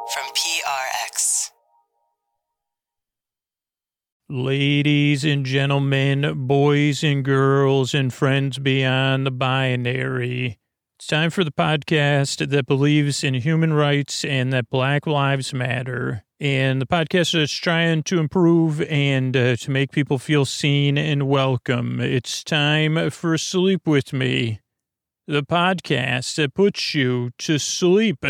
from PRX. Ladies and gentlemen, boys and girls, and friends beyond the binary, it's time for the podcast that believes in human rights and that Black Lives Matter. And the podcast is trying to improve and to make people feel seen and welcome. It's time for Sleep With Me, the podcast that puts you to sleep.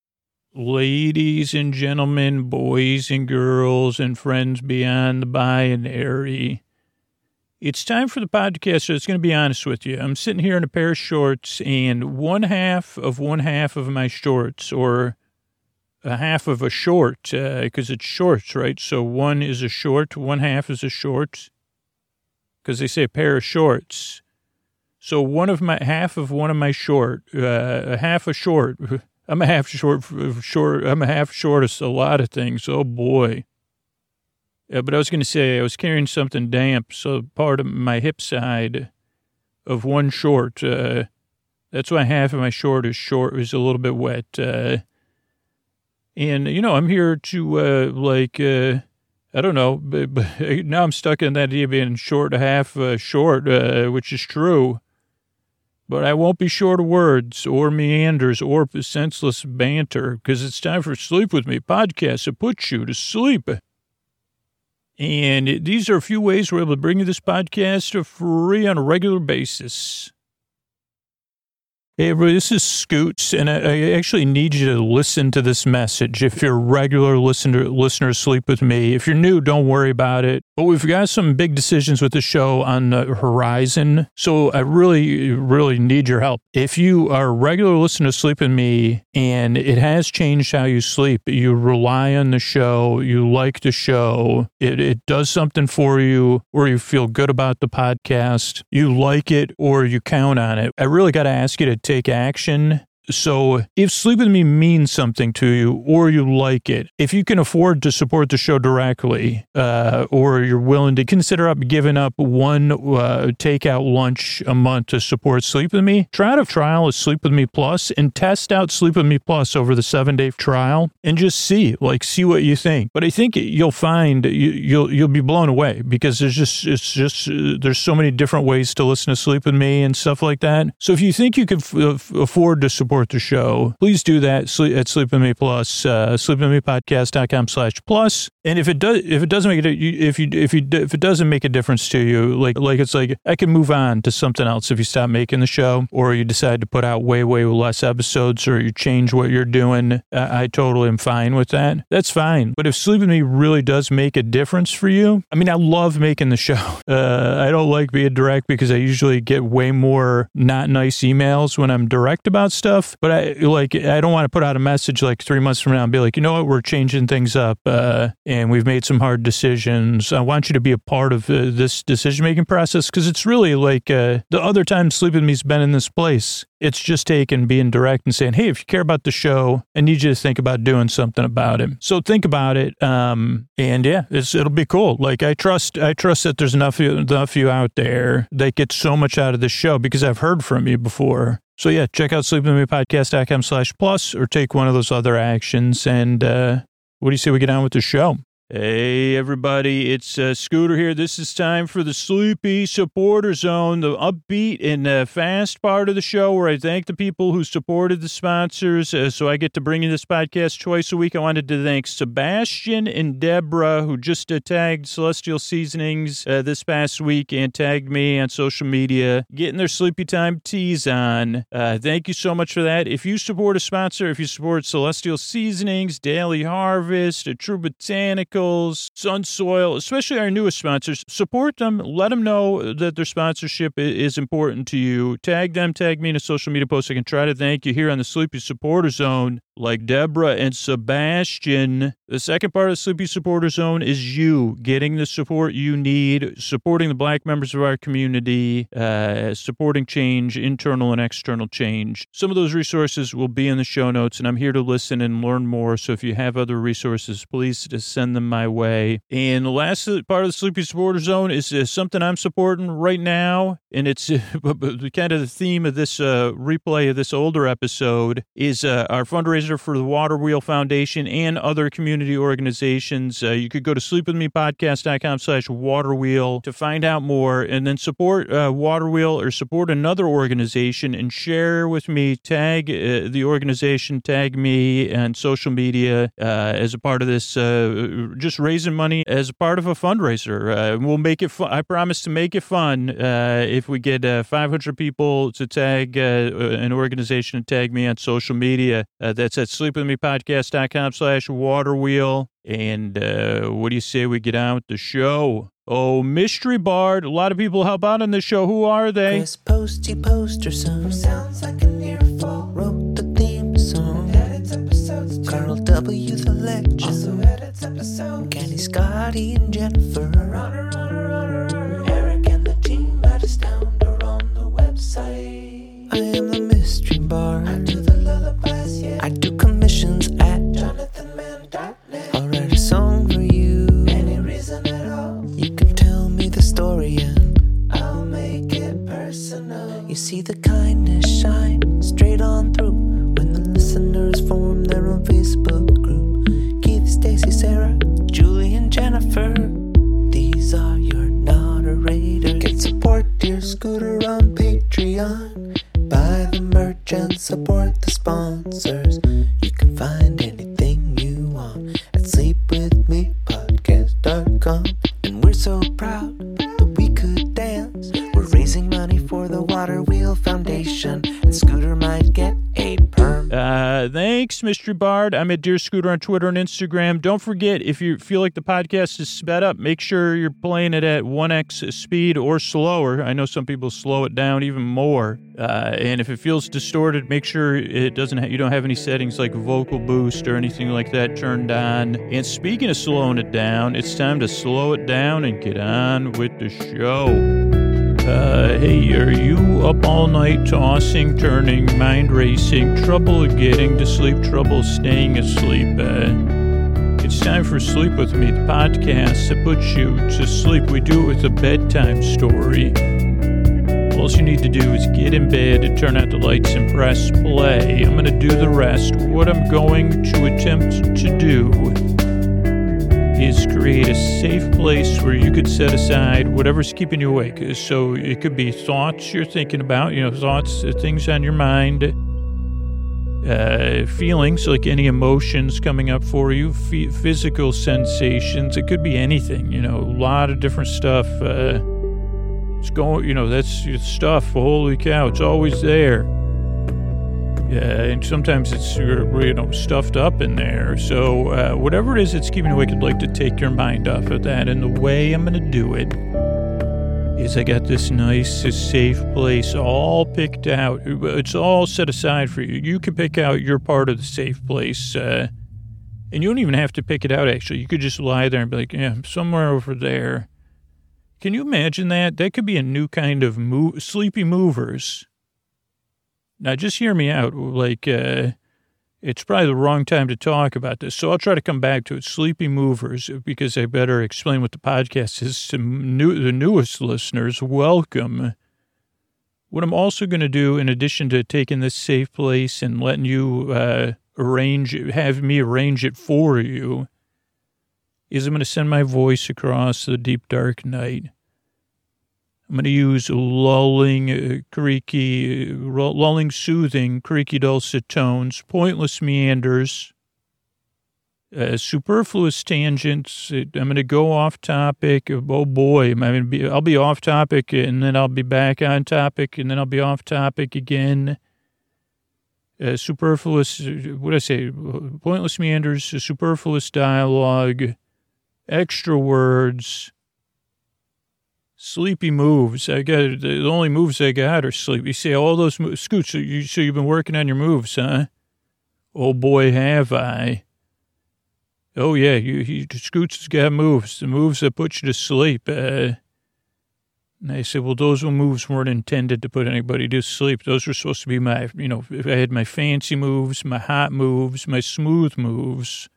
Ladies and gentlemen, boys and girls, and friends beyond the binary, it's time for the podcast. So it's going to be honest with you. I'm sitting here in a pair of shorts, and one half of my shorts, or a half of a short, because it's shorts, right? So one is a short, one half is a short, because they say pair of shorts. So half of one of my short, half a short. I'm a half short. I'm a half short of a lot of things. Oh boy. But I was going to say I was carrying something damp, so part of my hip side of one short. That's why half of my short is a little bit wet. And I'm here to I don't know, but now I'm stuck in that idea of being short, half short, which is true. But I won't be short of words or meanders or senseless banter, because it's time for Sleep With Me podcast that puts you to sleep. And these are a few ways we're able to bring you this podcast for free on a regular basis. Hey, everybody, this is Scoots, and I actually need you to listen to this message. If you're a regular listener, Sleep With Me. If you're new, don't worry about it. But we've got some big decisions with the show on the horizon, so I really, really need your help. If you are a regular listener to Sleep With Me, and it has changed how you sleep, you rely on the show, you like the show, it does something for you, or you feel good about the podcast, you like it, or you count on it, I really got to ask you to take action. So if Sleep With Me means something to you, or you like it, if you can afford to support the show directly, or you're willing to consider giving up one takeout lunch a month to support Sleep With Me, try out a trial of Sleep With Me Plus and test out Sleep With Me Plus over the 7-day trial and just see what you think. But I think you'll find you'll be blown away, because there's so many different ways to listen to Sleep With Me and stuff like that. So if you think you could afford to support the show, please do that at Sleep With Me Plus, sleepwithmepodcast.com/plus. And if it doesn't make a difference to you, it's like I can move on to something else if you stop making the show, or you decide to put out way less episodes, or you change what you're doing, I totally am fine with that. That's fine. But if Sleep With Me really does make a difference for you, I mean, I love making the show. I don't like being direct, because I usually get way more not nice emails when I'm direct about stuff. But I don't want to put out a message 3 months from now and be like, you know what, we're changing things up, and we've made some hard decisions. I want you to be a part of this decision-making process, because it's really the other time Sleep With Me's been in this place. It's just being direct and saying, hey, if you care about the show, I need you to think about doing something about it. So think about it. And yeah, it'll be cool. I trust that there's enough of you out there that get so much out of this show, because I've heard from you before. So yeah, check out sleepwithmepodcast.com/plus, or take one of those other actions. And what do you say we get on with the show? Hey, everybody, it's Scooter here. This is time for the Sleepy Supporter Zone, the upbeat and fast part of the show where I thank the people who supported the sponsors, so I get to bring you this podcast twice a week. I wanted to thank Sebastian and Deborah, who just tagged Celestial Seasonings this past week and tagged me on social media, getting their Sleepy Time teas on. Thank you so much for that. If you support a sponsor, if you support Celestial Seasonings, Daily Harvest, True Botanicals, Sun Soil, especially our newest sponsors, support them. Let them know that their sponsorship is important to you. Tag them, tag me in a social media post. I can try to thank you here on the Sleepy Supporter Zone, like Deborah and Sebastian. The second part of the Sleepy Supporter Zone is you getting the support you need, supporting the Black members of our community, supporting change, internal and external change. Some of those resources will be in the show notes, and I'm here to listen and learn more. So if you have other resources, please just send them my way. And the last part of the Sleepy Supporter Zone is something I'm supporting right now, and it's kind of the theme of this replay of this older episode is our fundraiser fundraiser for the Water Wheel Foundation and other community organizations. You could go to sleepwithmepodcast.com/waterwheel to find out more, and then support Water Wheel or support another organization and share with me, tag the organization, tag me on social media as a part of this, just raising money as a part of a fundraiser. We'll make it fun. I promise to make it fun if we get 500 people to tag an organization and tag me on social media. That's at sleepwithmepodcast.com/waterwheel. And what do you say we get on with the show? Oh, Mystery Bard. A lot of people help out on this show. Who are they? Chris Posty Posterson sounds like an earful. Wrote the theme song. Edits episodes. Carl W. the Legend also edits episodes. Kenny, Scotty, and Jennifer. Runner. Eric and the team at Astound are on the website. I am the Mystery Bard. I do the lullabies, yeah. I do commissions at JonathanMann.net. I'll write a song for you. Any reason at all. You can tell me the story and I'll make it personal. You see the kindness shine straight on through when the listeners form their own Facebook group. Keith, Stacy, Sarah, Julie, and Jennifer. These are your moderators. Get support dear Scooter on Patreon. Buy the merch and support the sponsors. You can find anything you want at sleepwithmepodcast.com. And we're so proud that we could dance. We're raising money for the Water Wheel Foundation, and Scooter might get a perm. Thanks, Mystery Bard. I'm at Dear Scooter on Twitter and Instagram. Don't forget, if you feel like the podcast is sped up, make sure you're playing it at 1x speed or slower. I know some people slow it down even more. And if it feels distorted, make sure it doesn't. You don't have any settings like vocal boost or anything like that turned on. And speaking of slowing it down, it's time to slow it down and get on with the show. Hey, are you up all night tossing, turning, mind racing, trouble getting to sleep, trouble staying asleep? It's time for Sleep With Me, the podcast that puts you to sleep. We do it with a bedtime story. All you need to do is get in bed and turn out the lights and press play. I'm going to do the rest. What I'm going to attempt to do is create a safe place where you could set aside whatever's keeping you awake. So it could be thoughts you're thinking about, thoughts, things on your mind, feelings, like any emotions coming up for you, physical sensations. It could be anything, a lot of different stuff. It's going, that's your stuff. Holy cow, it's always there. Yeah, and sometimes it's stuffed up in there. So whatever it is that's keeping you awake, I'd like to take your mind off of that. And the way I'm going to do it is I got this nice, safe place all picked out. It's all set aside for you. You can pick out your part of the safe place. And you don't even have to pick it out, actually. You could just lie there and be like, yeah, somewhere over there. Can you imagine that? That could be a new kind of sleepy movers. Now, just hear me out. It's probably the wrong time to talk about this, so I'll try to come back to it. Sleepy movers, because I better explain what the podcast is to the newest listeners. Welcome. What I'm also going to do, in addition to taking this safe place and letting you have me arrange it for you, is I'm going to send my voice across the deep, dark night. I'm going to use lulling, soothing, creaky, dulcet tones, pointless meanders, superfluous tangents. I'm going to go off topic. Oh boy, I'll be off topic, and then I'll be back on topic, and then I'll be off topic again. Superfluous, what did I say? Pointless meanders, superfluous dialogue, extra words. Sleepy moves. The only moves I got are sleepy. You say all those moves. Scoots, so you've been working on your moves, huh? Oh boy, have I. Oh yeah, Scoots has got moves. The moves that put you to sleep. And I said, well, those moves weren't intended to put anybody to sleep. Those were supposed to be my, if I had my fancy moves, my hot moves, my smooth moves.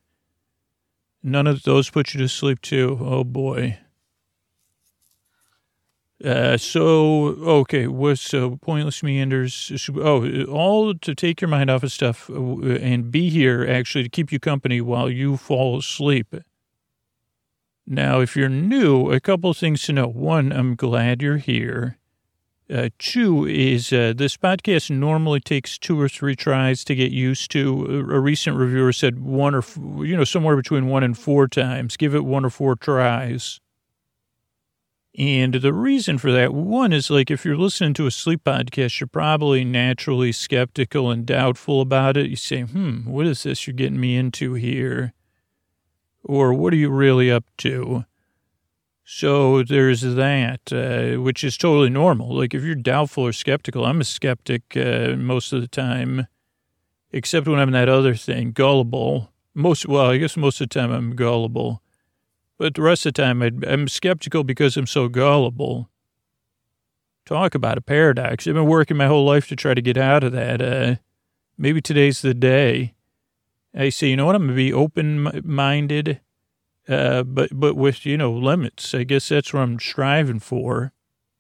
None of those put you to sleep too. Oh boy. Okay, what's pointless meanders? All to take your mind off of stuff and be here actually to keep you company while you fall asleep. Now, if you're new, a couple of things to know. One, I'm glad you're here. Two is this podcast normally takes 2 or 3 tries to get used to. A recent reviewer said somewhere between 1 and 4 times. Give it 1 or 4 tries. And the reason for that, one is like if you're listening to a sleep podcast, you're probably naturally skeptical and doubtful about it. You say, what is this you're getting me into here? Or what are you really up to? So there's that, which is totally normal. Like if you're doubtful or skeptical, I'm a skeptic most of the time, except when I'm that other thing, gullible. I guess most of the time I'm gullible. But the rest of the time, I'm skeptical because I'm so gullible. Talk about a paradox. I've been working my whole life to try to get out of that. Maybe today's the day. I say, you know what, I'm going to be open-minded, but with, limits. I guess that's what I'm striving for.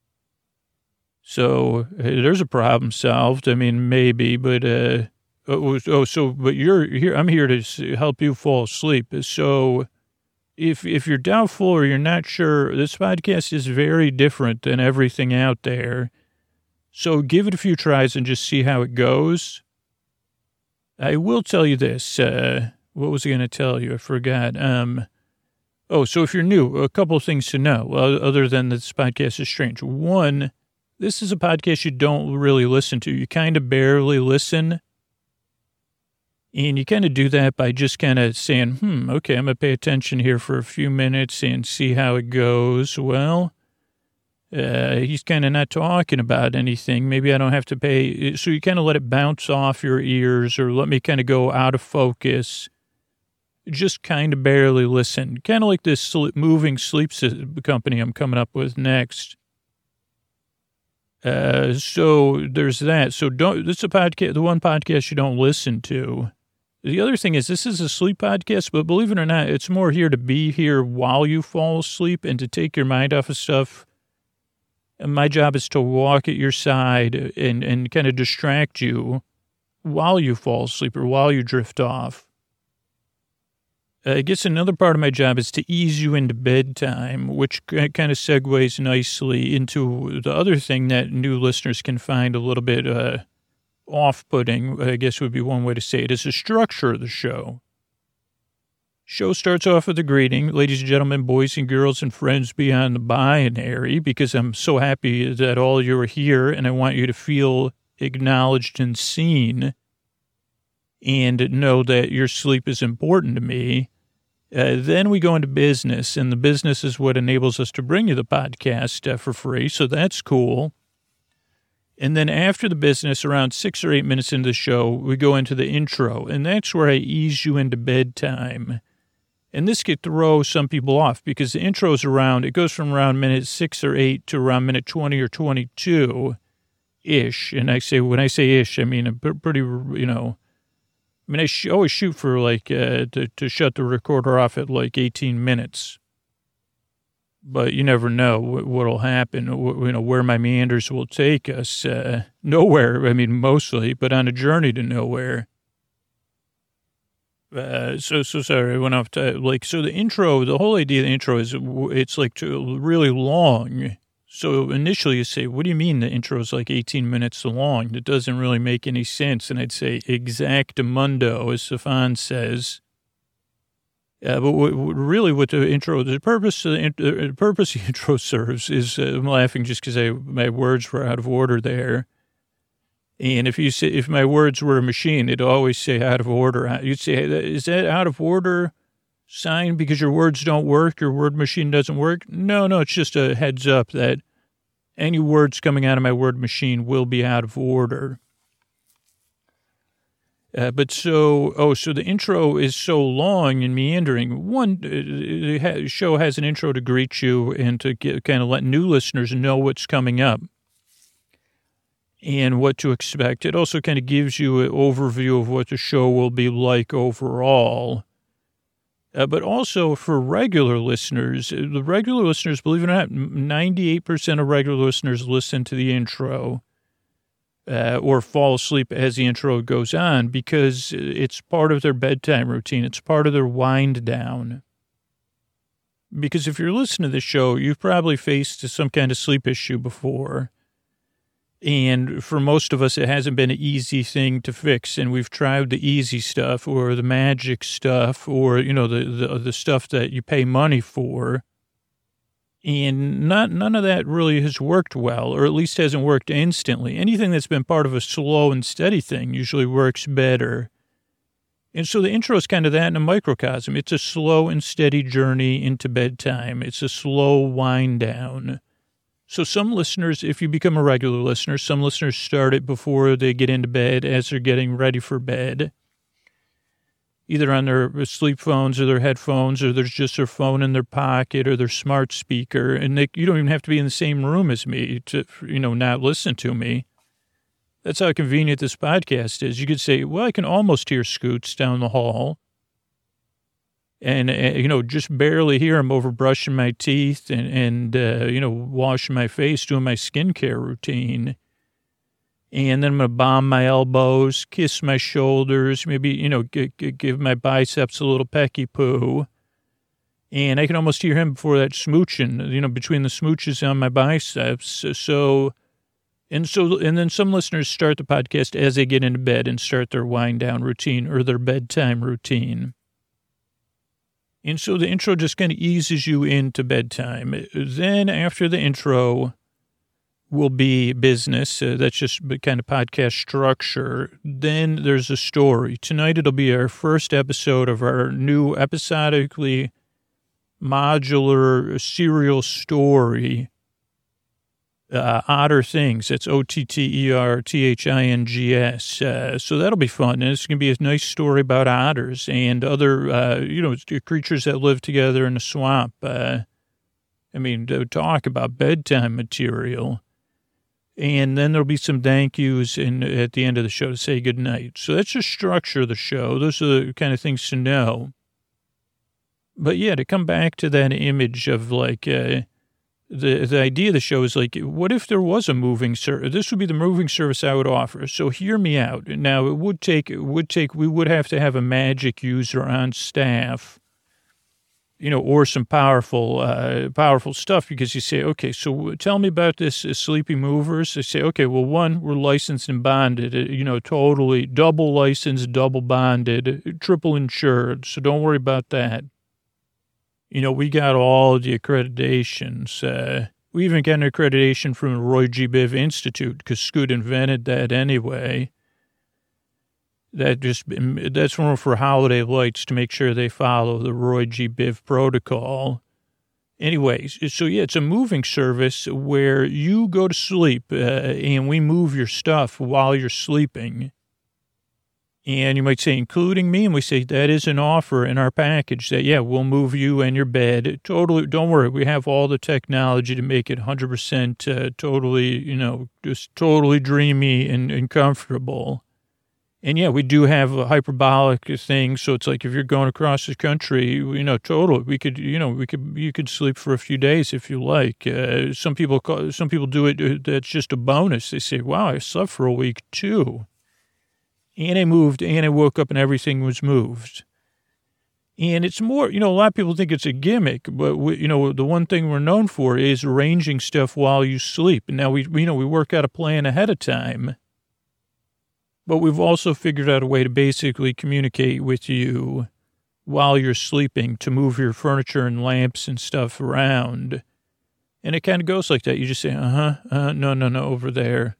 So there's a problem solved. I mean, maybe, but, but you're here. I'm here to help you fall asleep. So if you're doubtful or you're not sure, this podcast is very different than everything out there. So give it a few tries and just see how it goes. I will tell you this. What was I going to tell you? I forgot. So if you're new, a couple of things to know, other than this podcast is strange. One, this is a podcast you don't really listen to. You kind of barely listen. And you kind of do that by just kind of saying, okay, I'm going to pay attention here for a few minutes and see how it goes. Well, he's kind of not talking about anything. Maybe I don't have to pay. So you kind of let it bounce off your ears or let me kind of go out of focus. Just kind of barely listen. Kind of like this moving sleep company I'm coming up with next. So there's that. So this is a podcast, the one podcast you don't listen to. The other thing is this is a sleep podcast, but believe it or not, it's more here to be here while you fall asleep and to take your mind off of stuff. And my job is to walk at your side and kind of distract you while you fall asleep or while you drift off. I guess another part of my job is to ease you into bedtime, which kind of segues nicely into the other thing that new listeners can find a little bit off-putting, I guess would be one way to say it, is the structure of the show. Show starts off with a greeting, ladies and gentlemen, boys and girls, and friends beyond the binary, because I'm so happy that all you are here, and I want you to feel acknowledged and seen, and know that your sleep is important to me. Then we go into business, and the business is what enables us to bring you the podcast for free, so that's cool. And then after the business, around 6 or 8 minutes into the show, we go into the intro, and that's where I ease you into bedtime. And this could throw some people off because the intro is it goes from around minute 6 or 8 to around minute 20 or 22-ish. And when I say ish, I mean a pretty, I always shoot for to shut the recorder off at 18 minutes. But you never know what'll happen, where my meanders will take us. Nowhere, mostly, but on a journey to nowhere. So sorry, I went off to, so the intro, the whole idea of the intro is it's really long. So initially you say, what do you mean the intro is 18 minutes long? That doesn't really make any sense. And I'd say exactamundo, as Stefan says. But what the intro, the purpose the intro serves is, I'm laughing just because my words were out of order there. And if my words were a machine, it'd always say out of order. You'd say, is that out of order sign because your words don't work? Your word machine doesn't work? No, it's just a heads up that any words coming out of my word machine will be out of order. So the intro is so long and meandering. One, the show has an intro to greet you and to kind of let new listeners know what's coming up and what to expect. It also kind of gives you an overview of what the show will be like overall. But also for regular listeners, the regular listeners, believe it or not, 98% of regular listeners listen to the intro or fall asleep as the intro goes on because it's part of their bedtime routine. It's part of their wind down. Because if you're listening to the show, you've probably faced some kind of sleep issue before. And for most of us, it hasn't been an easy thing to fix. And we've tried the easy stuff or the magic stuff or, the stuff that you pay money for. And none of that really has worked well, or at least hasn't worked instantly. Anything that's been part of a slow and steady thing usually works better. And so the intro is kind of that in a microcosm. It's a slow and steady journey into bedtime. It's a slow wind down. So some listeners, if you become a regular listener, some listeners start it before they get into bed as they're getting ready for bed, either on their sleep phones or their headphones, or there's just their phone in their pocket or their smart speaker. And you don't even have to be in the same room as me to, not listen to me. That's how convenient this podcast is. You could say, well, I can almost hear Scoots down the hall. And, just barely hear him over brushing my teeth and washing my face, doing my skincare routine. And then I'm going to balm my elbows, kiss my shoulders, maybe, give my biceps a little pecky poo. And I can almost hear him before that smooching, between the smooches on my biceps. And then some listeners start the podcast as they get into bed and start their wind down routine or their bedtime routine. And so the intro just kind of eases you into bedtime. Then after the intro will be business. That's just kind of podcast structure. Then there's a story. Tonight it'll be our first episode of our new episodically modular serial story. Otter Things. That's OTTERTHINGS. So that'll be fun. And it's going to be a nice story about otters and other, creatures that live together in the swamp. To talk about bedtime material. And then there'll be some thank yous at the end of the show to say goodnight. So that's the structure of the show. Those are the kind of things to know. But yeah, to come back to that image of like, The idea of the show is like, what if there was a moving service? This would be the moving service I would offer. So hear me out. Now, we would have to have a magic user on staff, or some powerful stuff, because you say, okay, so tell me about this Sleepy Movers. They say, okay, well, one, we're licensed and bonded, totally double licensed, double bonded, triple insured. So don't worry about that. We got all the accreditations. We even got an accreditation from the Roy G. Biv Institute because Scoot invented that anyway. That's more for holiday lights to make sure they follow the Roy G. Biv protocol. Anyways, so yeah, it's a moving service where you go to sleep and we move your stuff while you're sleeping. And you might say, including me, and we say, that is an offer in our package that, yeah, we'll move you and your bed. Totally, don't worry, we have all the technology to make it 100% totally, just totally dreamy and comfortable. And yeah, we do have a hyperbolic thing, so it's like if you're going across the country, totally, you could sleep for a few days if you like. Some people do it, that's just a bonus. They say, wow, I slept for a week too. And I moved, and I woke up, and everything was moved. And it's more, a lot of people think it's a gimmick, but, the one thing we're known for is arranging stuff while you sleep. And now we work out a plan ahead of time. But we've also figured out a way to basically communicate with you while you're sleeping to move your furniture and lamps and stuff around. And it kind of goes like that. You just say, no, over there.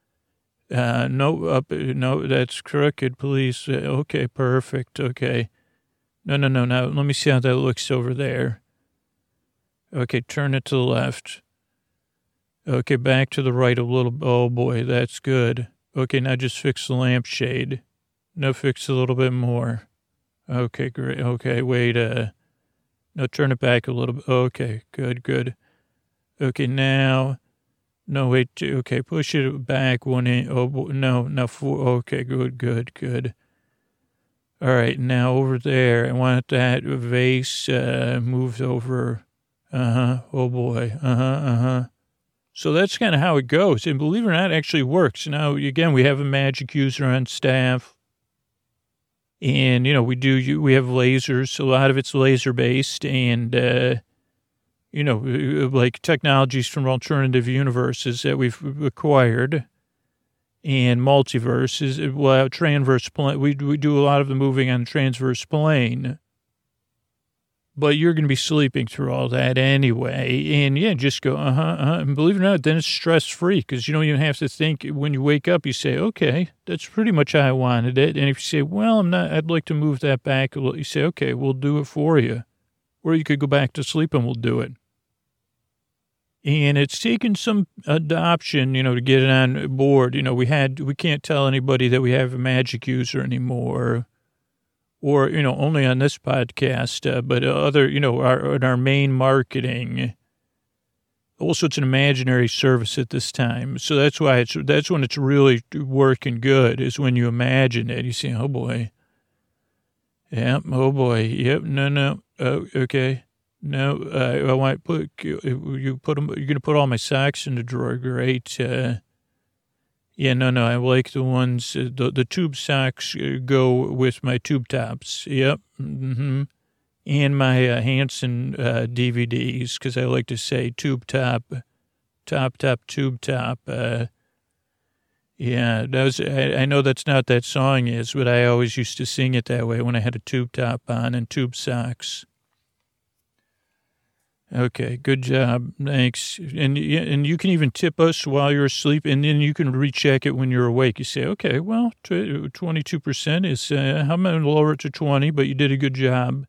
No, that's crooked, please. Okay, perfect. Okay. No. Now, let me see how that looks over there. Okay, turn it to the left. Okay, back to the right a little. Oh, boy, that's good. Okay, now just fix the lampshade. No, fix a little bit more. Okay, great. Okay, wait. No, turn it back a little bit. Okay, good. Okay, now. No, wait, okay, push it back 1 inch. Oh, no, 4. Okay, good. All right, now over there, I want that vase moved over. Oh, boy. So that's kind of how it goes. And believe it or not, it actually works. Now, again, we have a magic user on staff. And, we have lasers. A lot of it's laser-based. And, like technologies from alternative universes that we've acquired. And multiverses, transverse plane. We do a lot of the moving on the transverse plane. But you're going to be sleeping through all that anyway. And, just go, And believe it or not, then it's stress-free because you don't even have to think. When you wake up, you say, okay, that's pretty much how I wanted it. And if you say, well, I'd like to move that back a little, you say, okay, we'll do it for you. Or you could go back to sleep and we'll do it. And it's taken some adoption, to get it on board. We can't tell anybody that we have a magic user anymore, or, only on this podcast, but other, our main marketing. Also, it's an imaginary service at this time. So that's when it's really working good, is when you imagine it. You say, oh boy. Yep. Oh boy. Yep. No. Oh, okay. No, I want to you're going to put all my socks in the drawer. Great. No. I like the ones, the tube socks go with my tube tops. Yep. Mm-hmm. And my Hanson DVDs, because I like to say tube top, tube top. I know that's not that song is, but I always used to sing it that way when I had a tube top on and tube socks. Okay, good job. Thanks. And you can even tip us while you're asleep, and then you can recheck it when you're awake. You say, okay, well, 22% is, I'm going to lower it to 20, but you did a good job.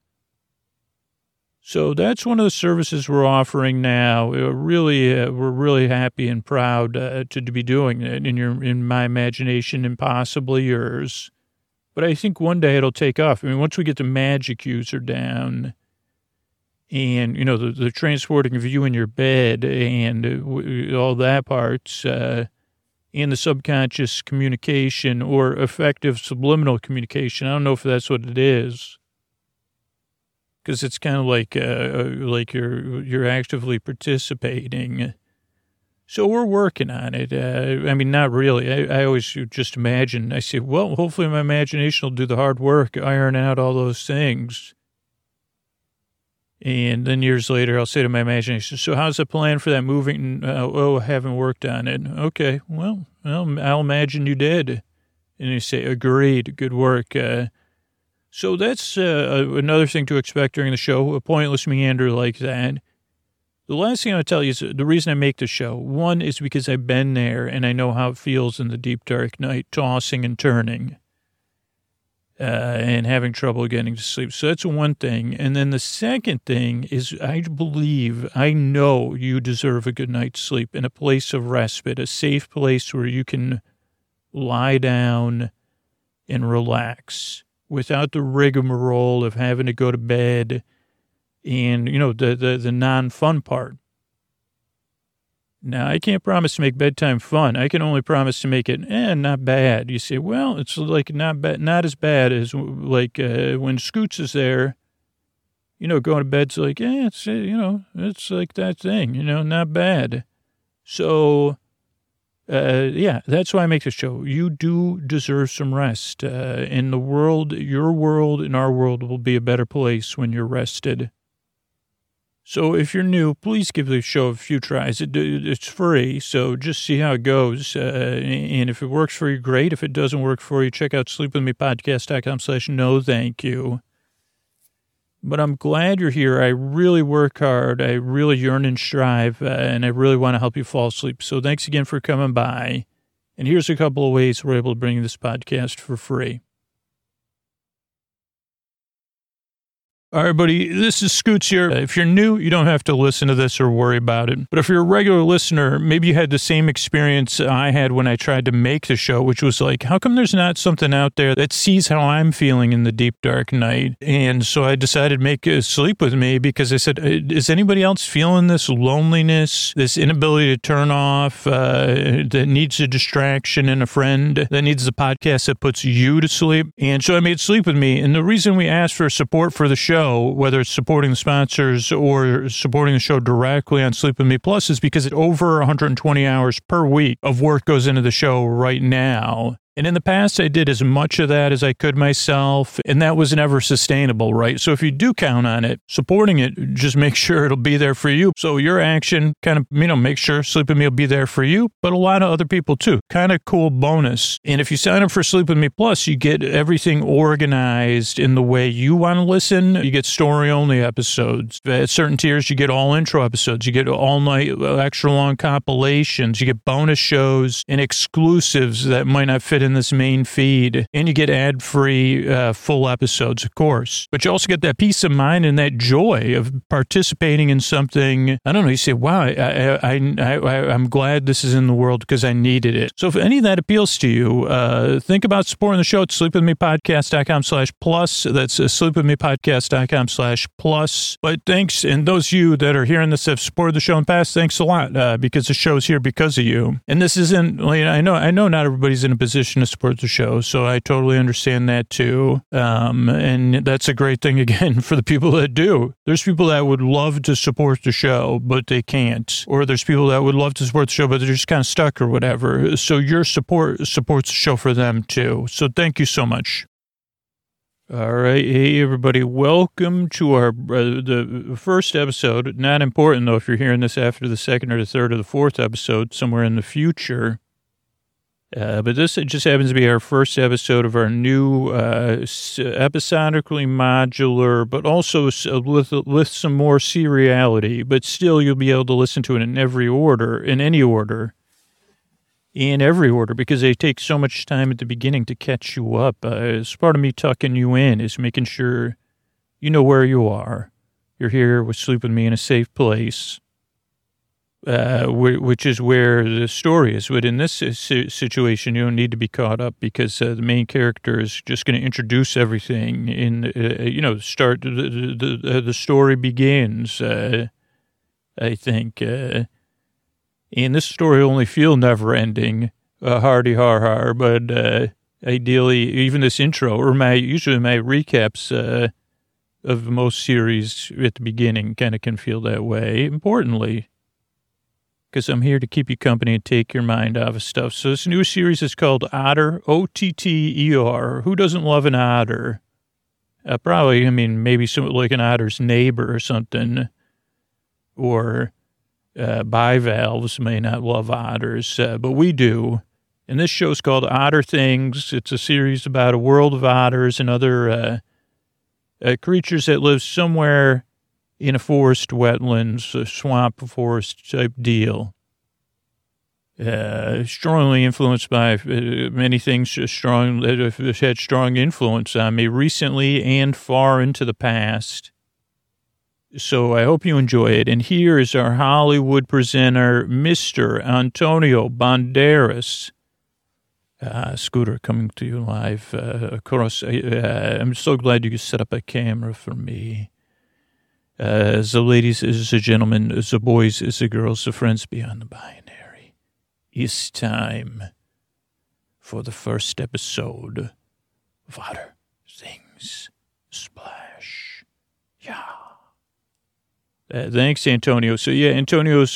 So that's one of the services we're offering now. We're really happy and proud to be doing it in my imagination and possibly yours. But I think one day it'll take off. I mean, once we get the magic user down, and, the transporting of you in your bed and all that parts, and the subconscious communication or effective subliminal communication. I don't know if that's what it is. Because it's kind of like you're actively participating. So we're working on it. Not really. I always just imagine. I say, well, hopefully my imagination will do the hard work, iron out all those things. And then years later, I'll say to my imagination, so how's the plan for that moving? I haven't worked on it. Okay, well, I'll imagine you did. And you say, agreed, good work. So that's another thing to expect during the show, a pointless meander like that. The last thing I'll tell you is the reason I make the show. One is because I've been there and I know how it feels in the deep, dark night, tossing and turning. And having trouble getting to sleep. So that's one thing. And then the second thing is I know you deserve a good night's sleep in a place of respite, a safe place where you can lie down and relax without the rigmarole of having to go to bed and, the non-fun part. Now, I can't promise to make bedtime fun. I can only promise to make it, not bad. You say, well, it's like not as bad as like when Scoots is there, going to bed's like, it's, it's like that thing, not bad. So, that's why I make the show. You do deserve some rest. In the world, your world and our world will be a better place when you're rested. So if you're new, please give the show a few tries. It's free, so just see how it goes. And if it works for you, great. If it doesn't work for you, check out sleepwithmepodcast.com/no thank you. But I'm glad you're here. I really work hard. I really yearn and strive, and I really want to help you fall asleep. So thanks again for coming by. And here's a couple of ways we're able to bring you this podcast for free. All right, buddy, this is Scoots here. If you're new, you don't have to listen to this or worry about it. But if you're a regular listener, maybe you had the same experience I had when I tried to make the show, which was like, how come there's not something out there that sees how I'm feeling in the deep, dark night? And so I decided to make Sleep With Me because I said, is anybody else feeling this loneliness, this inability to turn off, that needs a distraction and a friend, that needs a podcast that puts you to sleep? And so I made Sleep With Me. And the reason we asked for support for the show, whether it's supporting the sponsors or supporting the show directly on Sleep With Me Plus, is because over 120 hours per week of work goes into the show right now. And in the past, I did as much of that as I could myself, and that was never sustainable, right? So if you do count on it, supporting it, just make sure it'll be there for you. So your action kind of, make sure Sleep With Me will be there for you, but a lot of other people too. Kind of cool bonus. And if you sign up for Sleep With Me Plus, you get everything organized in the way you want to listen. You get story-only episodes. At certain tiers, you get all intro episodes. You get all-night, extra-long compilations. You get bonus shows and exclusives that might not fit in this main feed, and you get ad-free full episodes, of course. But you also get that peace of mind and that joy of participating in something. I don't know. You say, "Wow, I'm glad this is in the world because I needed it." So if any of that appeals to you, think about supporting the show at sleepwithmepodcast.com/plus. That's sleepwithmepodcast.com/plus. But thanks, and those of you that are hearing this have supported the show in the past, thanks a lot because the show's here because of you. And this isn't. I know not everybody's in a position to support the show, so I totally understand that too. And that's a great thing again for the people that do. There's people that would love to support the show, but they can't. Or there's people that would love to support the show, but they're just kind of stuck or whatever. So your support supports the show for them too. So thank you so much. All right. Hey, everybody. Welcome to our the first episode. Not important, though, if you're hearing this after the second or the third or the fourth episode somewhere in the future. But this just happens to be our first episode of our new episodically modular, but also with some more seriality. But still, you'll be able to listen to it in every order, because they take so much time at the beginning to catch you up. It's part of me tucking you in, is making sure you know where you are. You're here with Sleep With Me in a safe place. Which is where the story is. But in this situation, you don't need to be caught up because the main character is just going to introduce everything start the story begins, I think. And this story only feel never ending, hardy har, but ideally, even this intro or usually my recaps of most series at the beginning kind of can feel that way. Importantly, because I'm here to keep you company and take your mind off of stuff. So this new series is called Otter, Otter. Who doesn't love an otter? Probably, maybe something like an otter's neighbor or something. Or bivalves may not love otters, but we do. And this show's called Otter Things. It's a series about a world of otters and other creatures that live somewhere in a forest, wetlands, a swamp, forest type deal. Strongly influenced by many things, had strong influence on me recently and far into the past. So I hope you enjoy it. And here is our Hollywood presenter, Mr. Antonio Banderas. Scooter, coming to you live across. I'm so glad you could set up a camera for me. The ladies, the gentlemen, the boys, the girls, the friends beyond the binary. It's time for the first episode of Otter Things. Splash. Yeah. Thanks, Antonio. So yeah, Antonio's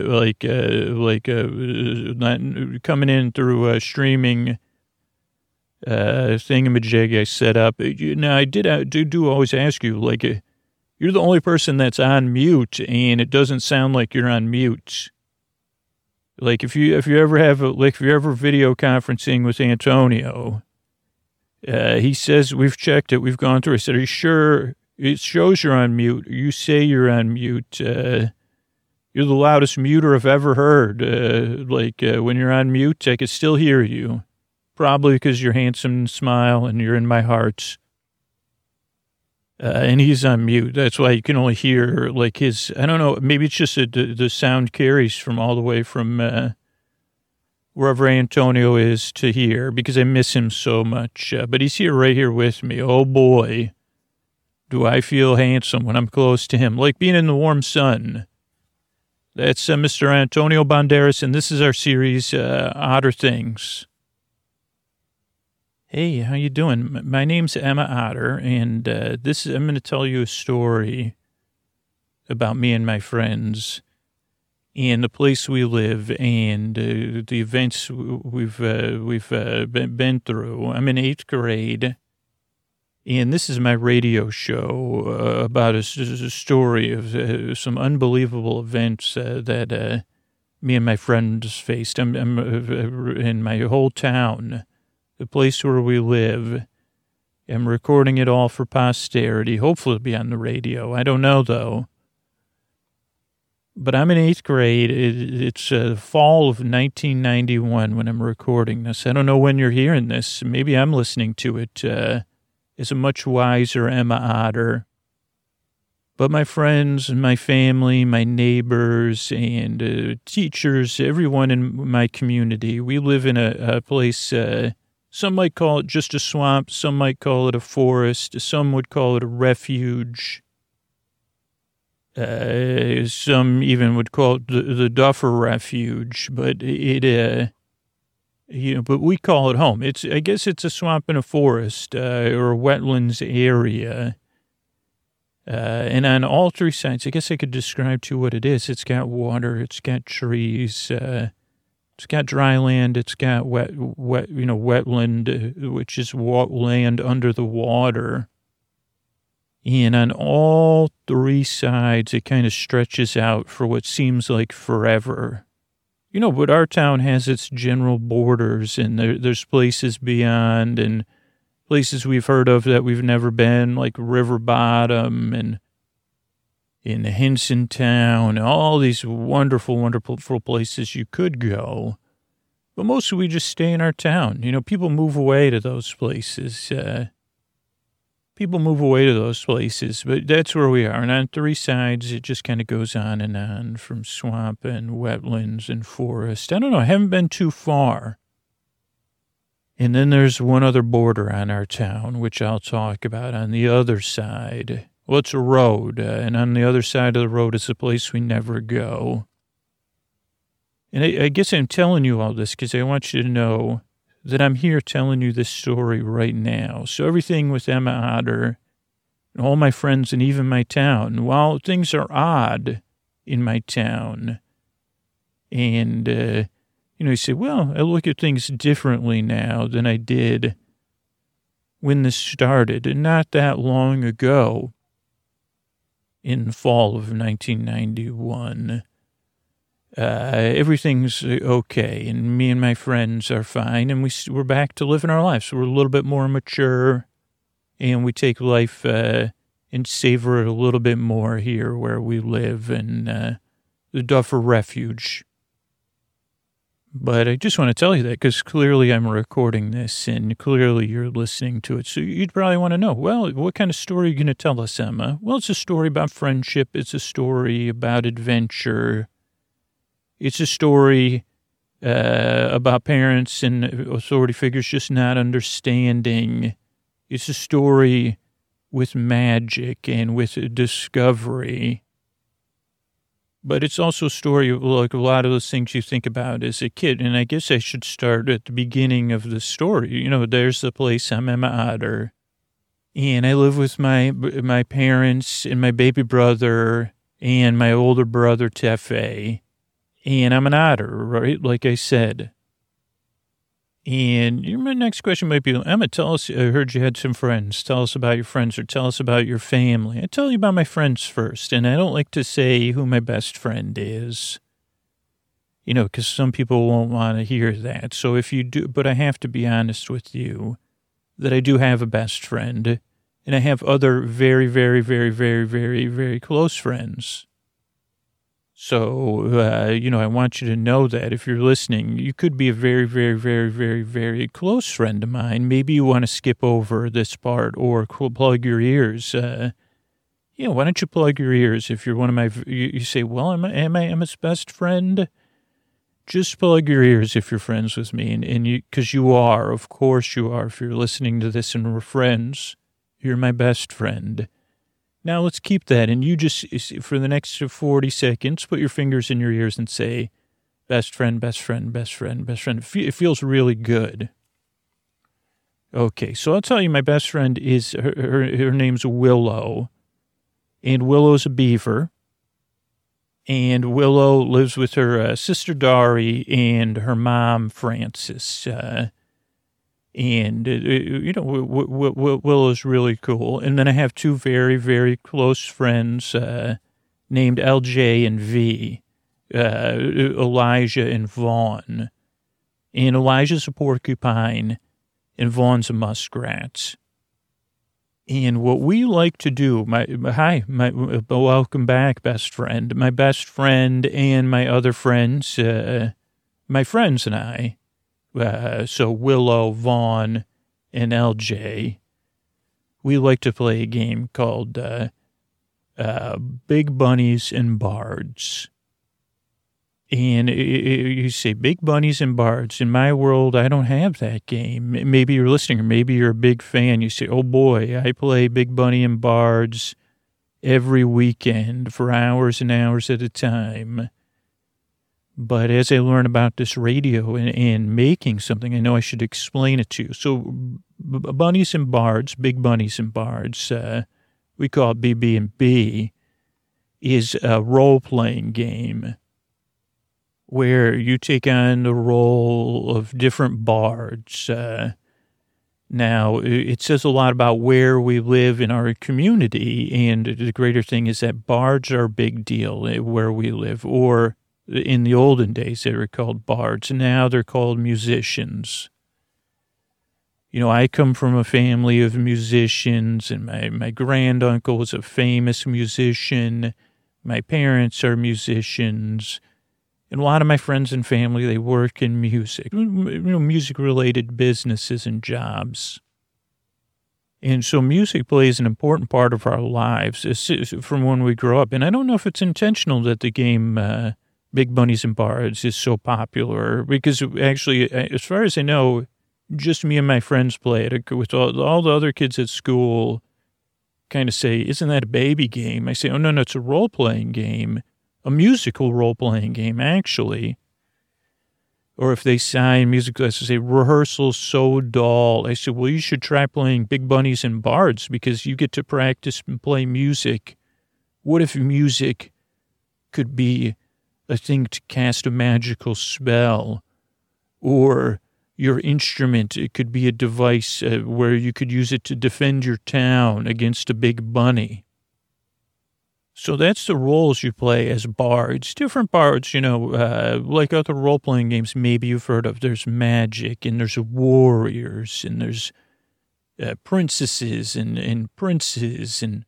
coming in through a streaming thingamajig I set up. Now I do always ask you, you're the only person that's on mute, and it doesn't sound like you're on mute. If you ever video conferencing with Antonio, he says, we've checked it, we've gone through. I said, are you sure? It shows you're on mute. You say you're on mute. You're the loudest muter I've ever heard. When you're on mute, I can still hear you. Probably because you're handsome and smile and you're in my heart. And he's on mute. That's why you can only hear like his, I don't know, maybe it's just the sound carries from all the way from wherever Antonio is to here, because I miss him so much. But he's here, right here with me. Oh boy, do I feel handsome when I'm close to him, like being in the warm sun. That's Mr. Antonio Banderas, and this is our series, Otter Things. Hey, how you doing? My name's Emma Otter, and I'm going to tell you a story about me and my friends and the place we live and the events we've been through. I'm in 8th grade, and this is my radio show about a story of some unbelievable events that me and my friends faced. I'm in my whole town. The place where we live. I'm recording it all for posterity. Hopefully it'll be on the radio. I don't know, though. But I'm in 8th grade. It's fall of 1991 when I'm recording this. I don't know when you're hearing this. Maybe I'm listening to it as a much wiser Emma Otter. But my friends and my family, my neighbors and teachers, everyone in my community, we live in a place... some might call it just a swamp. Some might call it a forest. Some would call it a refuge. Some even would call it the Duffer Refuge. But but we call it home. I guess it's a swamp and a forest or a wetlands area. And on all three sides, I guess I could describe to you what it is. It's got water. It's got trees. It's got dry land. It's got wetland, which is land under the water. And on all three sides, it kind of stretches out for what seems like forever. But our town has its general borders, and there's places beyond, and places we've heard of that we've never been, like River Bottom and in Hinson Town, all these wonderful, wonderful places you could go. But mostly we just stay in our town. People move away to those places. But that's where we are. And on three sides, it just kind of goes on and on from swamp and wetlands and forest. I don't know. I haven't been too far. And then there's one other border on our town, which I'll talk about on the other side. Well, it's a road, and on the other side of the road is a place we never go. And I guess I'm telling you all this because I want you to know that I'm here telling you this story right now. So everything with Emma Otter and all my friends and even my town, while things are odd in my town, and, you say, well, I look at things differently now than I did when this started, and not that long ago. In the fall of 1991, everything's okay, and me and my friends are fine, and we're back to living our lives. We're a little bit more mature, and we take life and savor it a little bit more here where we live in the Duffer Refuge. But I just want to tell you that because clearly I'm recording this and clearly you're listening to it. So you'd probably want to know, well, what kind of story are you going to tell us, Emma? Well, it's a story about friendship. It's a story about adventure. It's a story about parents and authority figures just not understanding. It's a story with magic and with discovery. But it's also a story of like a lot of those things you think about as a kid. And I guess I should start at the beginning of the story. There's the place. I'm Emma Otter. And I live with my parents and my baby brother and my older brother, Tefe. And I'm an otter, right? Like I said. And my next question might be, Emma, tell us, I heard you had some friends. Tell us about your friends or tell us about your family. I tell you about my friends first, and I don't like to say who my best friend is, because some people won't want to hear that. So if you do, but I have to be honest with you that I do have a best friend, and I have other very, very, very, very, very, very close friends. So, I want you to know that if you're listening, you could be a very, very, very, very, very close friend of mine. Maybe you want to skip over this part or plug your ears. Why don't you plug your ears if you're one of my, you say, well, am I his best friend? Just plug your ears if you're friends with me. And because you are, of course you are. If you're listening to this and we're friends, you're my best friend. Now let's keep that, and you just, for the next 40 seconds, put your fingers in your ears and say, best friend, best friend, best friend, best friend. It feels really good. Okay, so I'll tell you, my best friend is, her name's Willow, and Willow's a beaver, and Willow lives with her sister Dari and her mom Frances, Willow's really cool. And then I have two very, very close friends named LJ and V, Elijah and Vaughn. And Elijah's a porcupine and Vaughn's a muskrat. And what we like to do, welcome back, best friend. My best friend and my other friends, my friends and I, so Willow, Vaughn, and LJ, we like to play a game called Big Bunnies and Bards. And you say, Big Bunnies and Bards. In my world, I don't have that game. Maybe you're listening, or maybe you're a big fan. You say, oh boy, I play Big Bunny and Bards every weekend for hours and hours at a time. But as I learn about this radio and making something, I know I should explain it to you. So Bunnies and Bards, Big Bunnies and Bards, we call it BB&B, is a role-playing game where you take on the role of different bards. Now, it says a lot about where we live in our community, and the greater thing is that bards are a big deal where we live, or in the olden days, they were called bards. Now they're called musicians. I come from a family of musicians, and my granduncle was a famous musician. My parents are musicians. And a lot of my friends and family, they work in music, music-related businesses and jobs. And so music plays an important part of our lives from when we grow up. And I don't know if it's intentional that the game Big Bunnies and Bards is so popular, because actually, as far as I know, just me and my friends play it. With all the other kids at school kind of say, isn't that a baby game? I say, oh, no, it's a role-playing game, a musical role-playing game, actually. Or if they sign music classes, say, rehearsal's so dull. I said, well, you should try playing Big Bunnies and Bards because you get to practice and play music. What if music could be a thing to cast a magical spell? Or your instrument, it could be a device where you could use it to defend your town against a big bunny. So that's the roles you play as bards. Different bards, like other role-playing games maybe you've heard of. There's magic, and there's warriors, and there's princesses and princes, and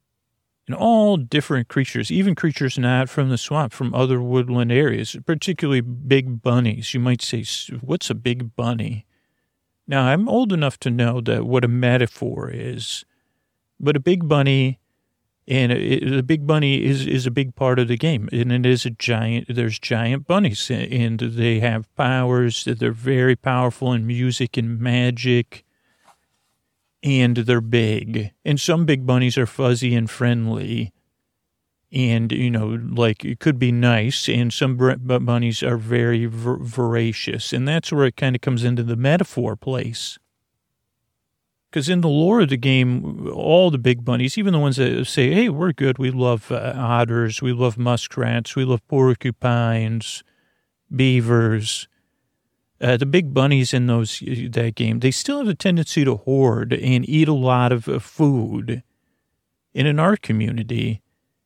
all different creatures, even creatures not from the swamp, from other woodland areas, particularly big bunnies. You might say, what's a big bunny? Now, I'm old enough to know what a metaphor is, but a big bunny... And the big bunny is a big part of the game. And it is there's giant bunnies, and they have powers. They're very powerful in music and magic, and they're big. And some big bunnies are fuzzy and friendly, and, it could be nice. And some bunnies are very voracious. And that's where it kind of comes into the metaphor place. Because in the lore of the game, all the big bunnies, even the ones that say, hey, we're good, we love otters, we love muskrats, we love porcupines, beavers, the big bunnies in that game, they still have a tendency to hoard and eat a lot of food. And in our community,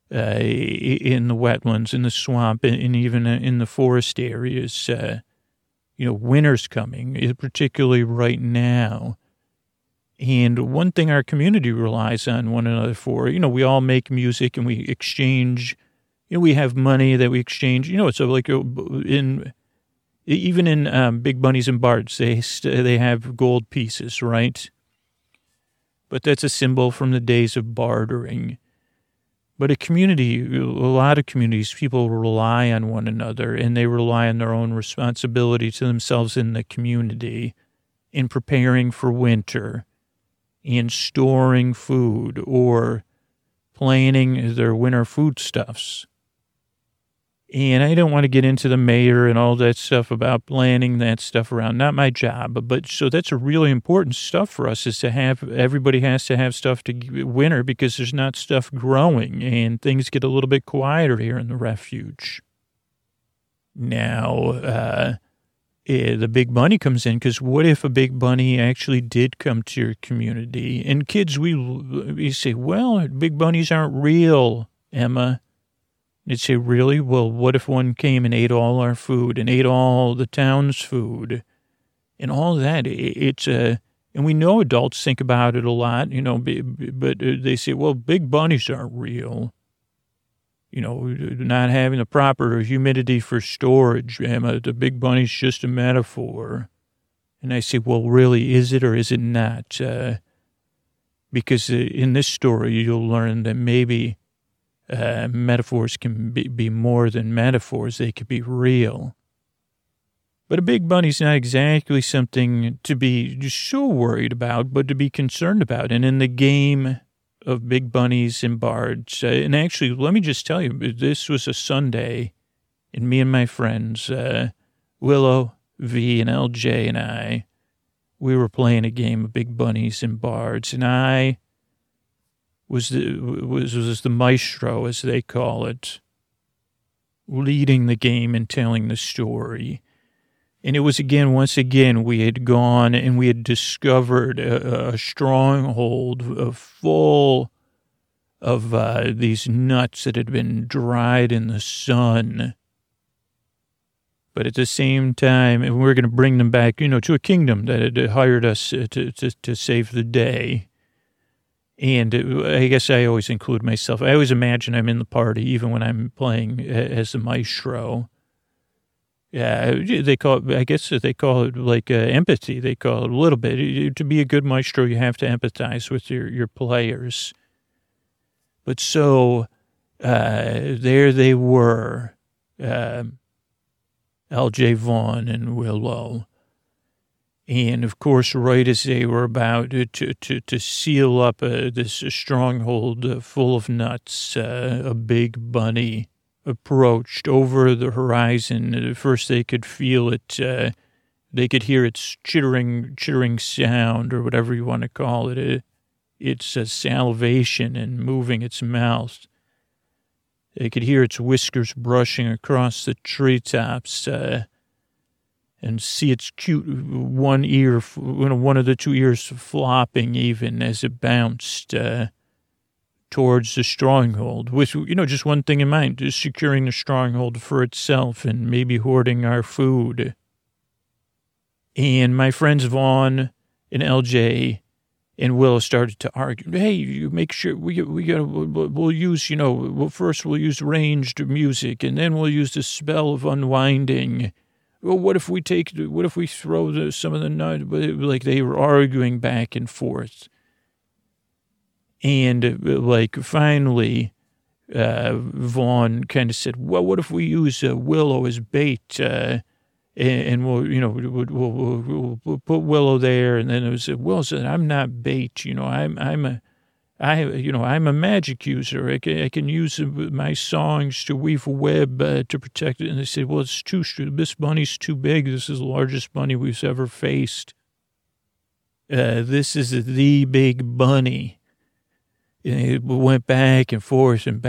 in the wetlands, in the swamp, and even in the forest areas, winter's coming, particularly right now. And one thing our community relies on one another for, we all make music and we exchange, we have money that we exchange. So like even in Big Bunnies and Bards, they have gold pieces, right? But that's a symbol from the days of bartering. But a lot of communities, people rely on one another, and they rely on their own responsibility to themselves in the community in preparing for winter, in storing food, or planning their winter foodstuffs. And I don't want to get into the mayor and all that stuff about planning that stuff around. Not my job. But so that's a really important stuff for us, is to have, everybody has to have stuff to winter, because there's not stuff growing and things get a little bit quieter here in the refuge. Now, the big bunny comes in, because what if a big bunny actually did come to your community? And kids, we say, well, big bunnies aren't real, Emma. They'd say, really? Well, what if one came and ate all our food and ate all the town's food and all that? And we know adults think about it a lot, but they say, well, big bunnies aren't real. Not having the proper humidity for storage, Emma, the big bunny's just a metaphor. And I say, well, really, is it or is it not? Because in this story, you'll learn that maybe metaphors can be more than metaphors. They could be real. But a big bunny's not exactly something to be so worried about, but to be concerned about. And in the game of Big Bunnies and Bards, and actually, let me just tell you, this was a Sunday, and me and my friends, Willow, V, and LJ, and I, we were playing a game of Big Bunnies and Bards, and I was the maestro, as they call it, leading the game and telling the story. And it was, once again, we had gone and we had discovered a stronghold full of these nuts that had been dried in the sun. But at the same time, and we're going to bring them back, to a kingdom that had hired us to save the day. And I guess I always include myself. I always imagine I'm in the party, even when I'm playing as the maestro. Yeah, they call it like empathy. They call it a little bit. To be a good maestro, you have to empathize with your players. But so there they were, L.J. Vaughn and Willow. And, of course, right as they were about to seal up this stronghold full of nuts, a big bunny approached over the horizon. At first they could feel it. They could hear its chittering sound, or whatever you want to call it. It's salivation and moving its mouth. They could hear its whiskers brushing across the treetops, and see its cute one of the two ears flopping even as it bounced towards the stronghold, with, just one thing in mind, just securing the stronghold for itself and maybe hoarding our food. And my friends Vaughn and LJ and Willow started to argue. Hey, you make sure we'll use, first we'll use ranged music, and then we'll use the spell of unwinding. Well, what if we throw some of the nuts? Like, they were arguing back and forth. And, finally, Vaughn kind of said, well, what if we use Willow as bait, and we'll put Willow there. And then it was, Will said, I'm not bait. I'm a magic user. I can use my songs to weave a web to protect it. And they said, well, this bunny's too big. This is the largest bunny we've ever faced. This is the big bunny. And it went back and forth, and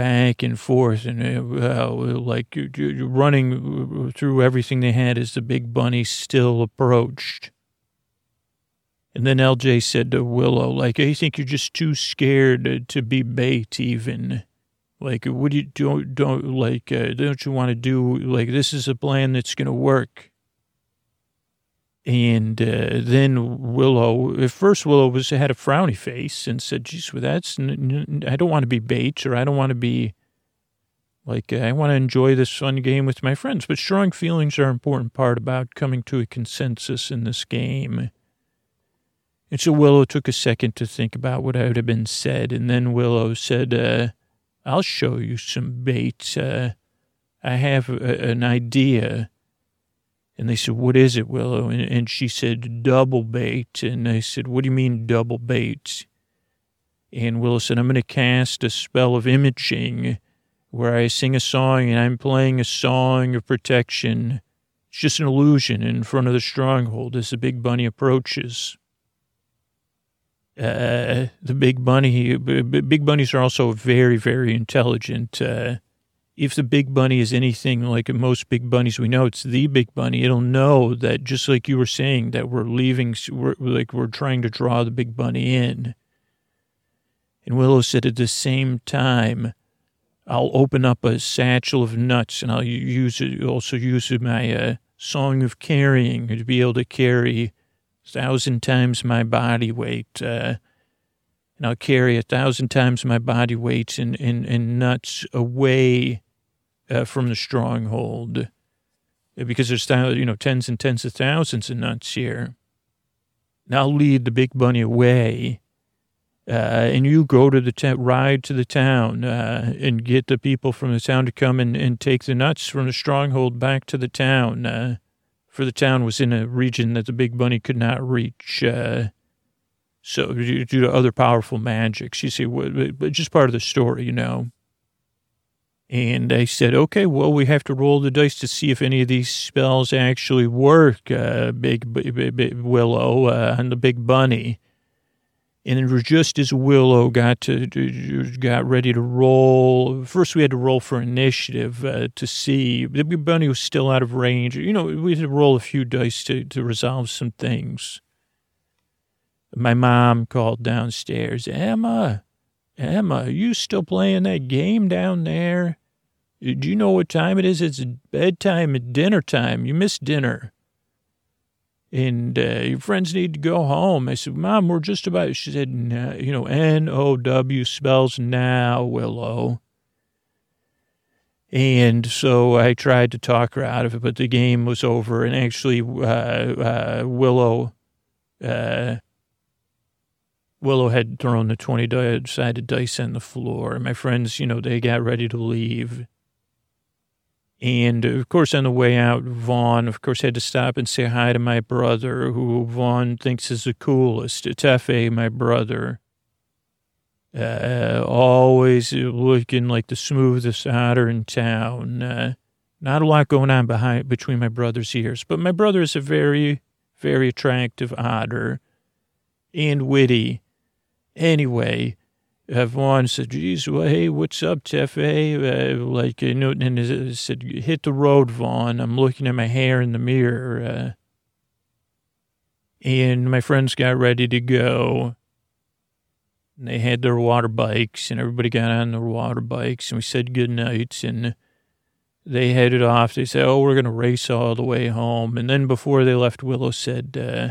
running through everything they had as the big bunny still approached. And then LJ said to Willow, I think you're just too scared to be bait even. What do you don't you want to do? This is a plan that's going to work. And then Willow had a frowny face and said, geez, well, I don't want to be bait, or I don't want to be Like, I want to enjoy this fun game with my friends, but strong feelings are an important part about coming to a consensus in this game. And so Willow took a second to think about what would have been said, and then Willow said, I'll show you some bait. I have an idea. And they said, what is it, Willow? And she said, double bait. And I said, what do you mean double bait? And Willow said, I'm going to cast a spell of imaging where I sing a song and I'm playing a song of protection. It's just an illusion in front of the stronghold as the big bunny approaches. The big bunnies are also very, very intelligent. If the big bunny is anything like most big bunnies we know, it's the big bunny. It'll know that, just like you were saying, that we're trying to draw the big bunny in. And Willow said at the same time, I'll open up a satchel of nuts and I'll use my song of carrying to be able to carry 1,000 times my body weight. And I'll carry 1,000 times my body weight in nuts away from the stronghold, because there's, tens and tens of thousands of nuts here. And I'll lead the big bunny away, and you go to ride to the town, and get the people from the town to come and take the nuts from the stronghold back to the town, for the town was in a region that the big bunny could not reach, so due to other powerful magic. She said, but just part of the story, And I said, okay, well, we have to roll the dice to see if any of these spells actually work, big Willow, on the big bunny. And just as Willow got ready to roll, first we had to roll for initiative to see. The big bunny was still out of range. We had to roll a few dice to resolve some things. My mom called downstairs, Emma, are you still playing that game down there? Do you know what time it is? It's bedtime and dinner time. You missed dinner. And your friends need to go home. I said, Mom, we're just about, she said, N-O-W spells now, Willow. And so I tried to talk her out of it, but the game was over. And actually, Willow had thrown the 20-sided dice on the floor. And my friends, they got ready to leave. And, of course, on the way out, Vaughn, of course, had to stop and say hi to my brother, who Vaughn thinks is the coolest. Tefe, my brother. Always looking like the smoothest otter in town. Not a lot going on between my brother's ears. But my brother is a very, very attractive otter and witty. Anyway, Vaughn said, geez, well, hey, what's up, Tefe? And I said, hit the road, Vaughn. I'm looking at my hair in the mirror. And my friends got ready to go. And they had their water bikes, and everybody got on their water bikes, and we said goodnight, and they headed off. They said, we're going to race all the way home. And then before they left, Willow said,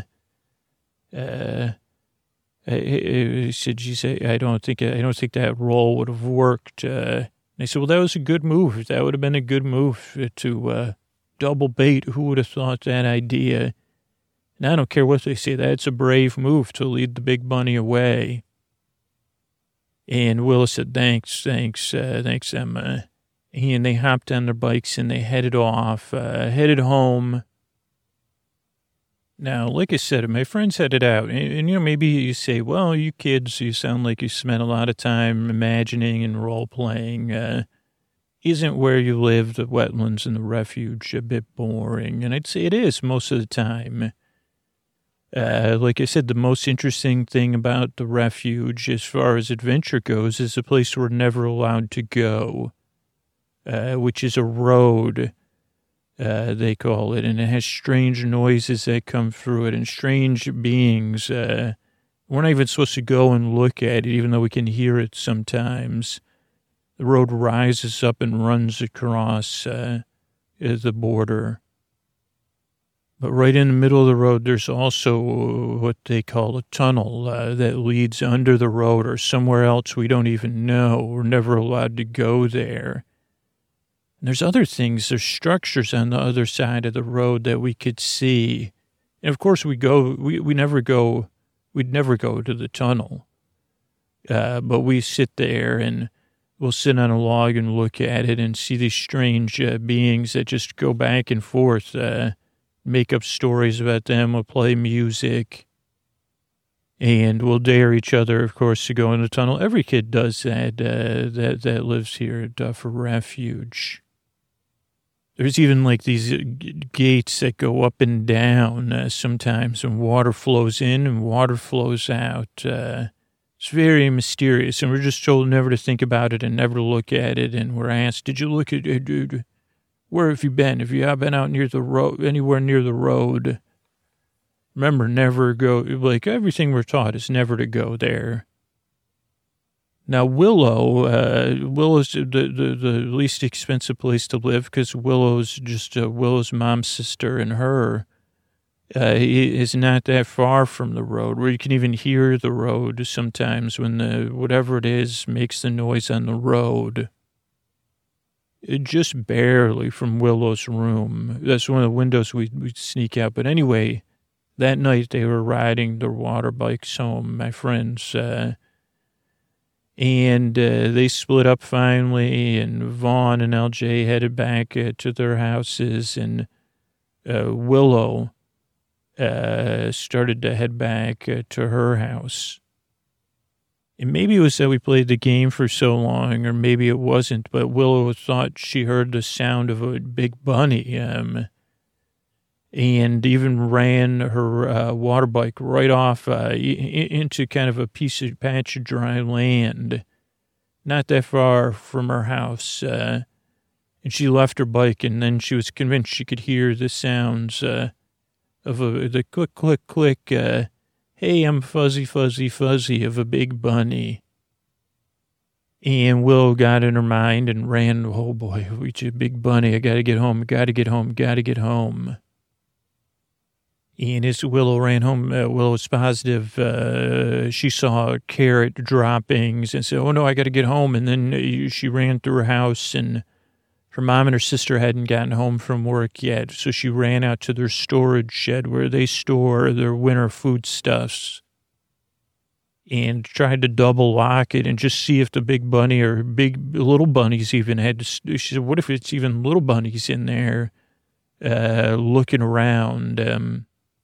she said, I don't think that roll would have worked. And I said, well, that was a good move. That would have been a good move to double bait. Who would have thought that idea? And I don't care what they say. That's a brave move to lead the big bunny away. And Willow said, thanks, Emma. And they hopped on their bikes and they headed home. Now, like I said, my friends headed out, and maybe you say, well, you kids, you sound like you spent a lot of time imagining and role-playing. Isn't where you live, the wetlands and the refuge, a bit boring? And I'd say it is most of the time. Like I said, the most interesting thing about the refuge, as far as adventure goes, is a place we're never allowed to go, which is a road. They call it, and it has strange noises that come through it and strange beings. We're not even supposed to go and look at it, even though we can hear it sometimes. The road rises up and runs across the border. But right in the middle of the road, there's also what they call a tunnel that leads under the road or somewhere else we don't even know. We're never allowed to go there. And there's other things, there's structures on the other side of the road that we could see. And of course we'd never go to the tunnel. But we sit there and we'll sit on a log and look at it and see these strange beings that just go back and forth, make up stories about them. We'll play music. And we'll dare each other, of course, to go in the tunnel. Every kid does that, that lives here at Duffer Refuge. There's even like these gates that go up and down sometimes, and water flows in and water flows out. It's very mysterious, and we're just told never to think about it and never to look at it. And we're asked, did you look at it, dude? Where have you been? Have you been out near the road, anywhere near the road? Remember, never go, like everything we're taught is never to go there. Now, Willow's the least expensive place to live because Willow's just Willow's mom's sister and her is not that far from the road where you can even hear the road sometimes when whatever it is makes the noise on the road. It just barely from Willow's room. That's one of the windows we sneak out. But anyway, that night they were riding their water bikes home, my friends, and they split up finally, and Vaughn and LJ headed back to their houses, and Willow started to head back to her house. And maybe it was that we played the game for so long, or maybe it wasn't, but Willow thought she heard the sound of a big bunny, and even ran her water bike right off into kind of a patch of dry land, not that far from her house. And she left her bike, and then she was convinced she could hear the sounds of the click, click, click, hey, I'm fuzzy, fuzzy, fuzzy of a big bunny. And Will got in her mind and ran, oh boy, reach a big bunny, I gotta get home, gotta get home, gotta get home. And as Willow ran home, Willow was positive. She saw carrot droppings and said, oh, no, I got to get home. And then she ran through her house, and her mom and her sister hadn't gotten home from work yet. So she ran out to their storage shed where they store their winter foodstuffs and tried to double lock it and just see if the big bunny or little bunnies even had. She said, what if it's even little bunnies in there looking around?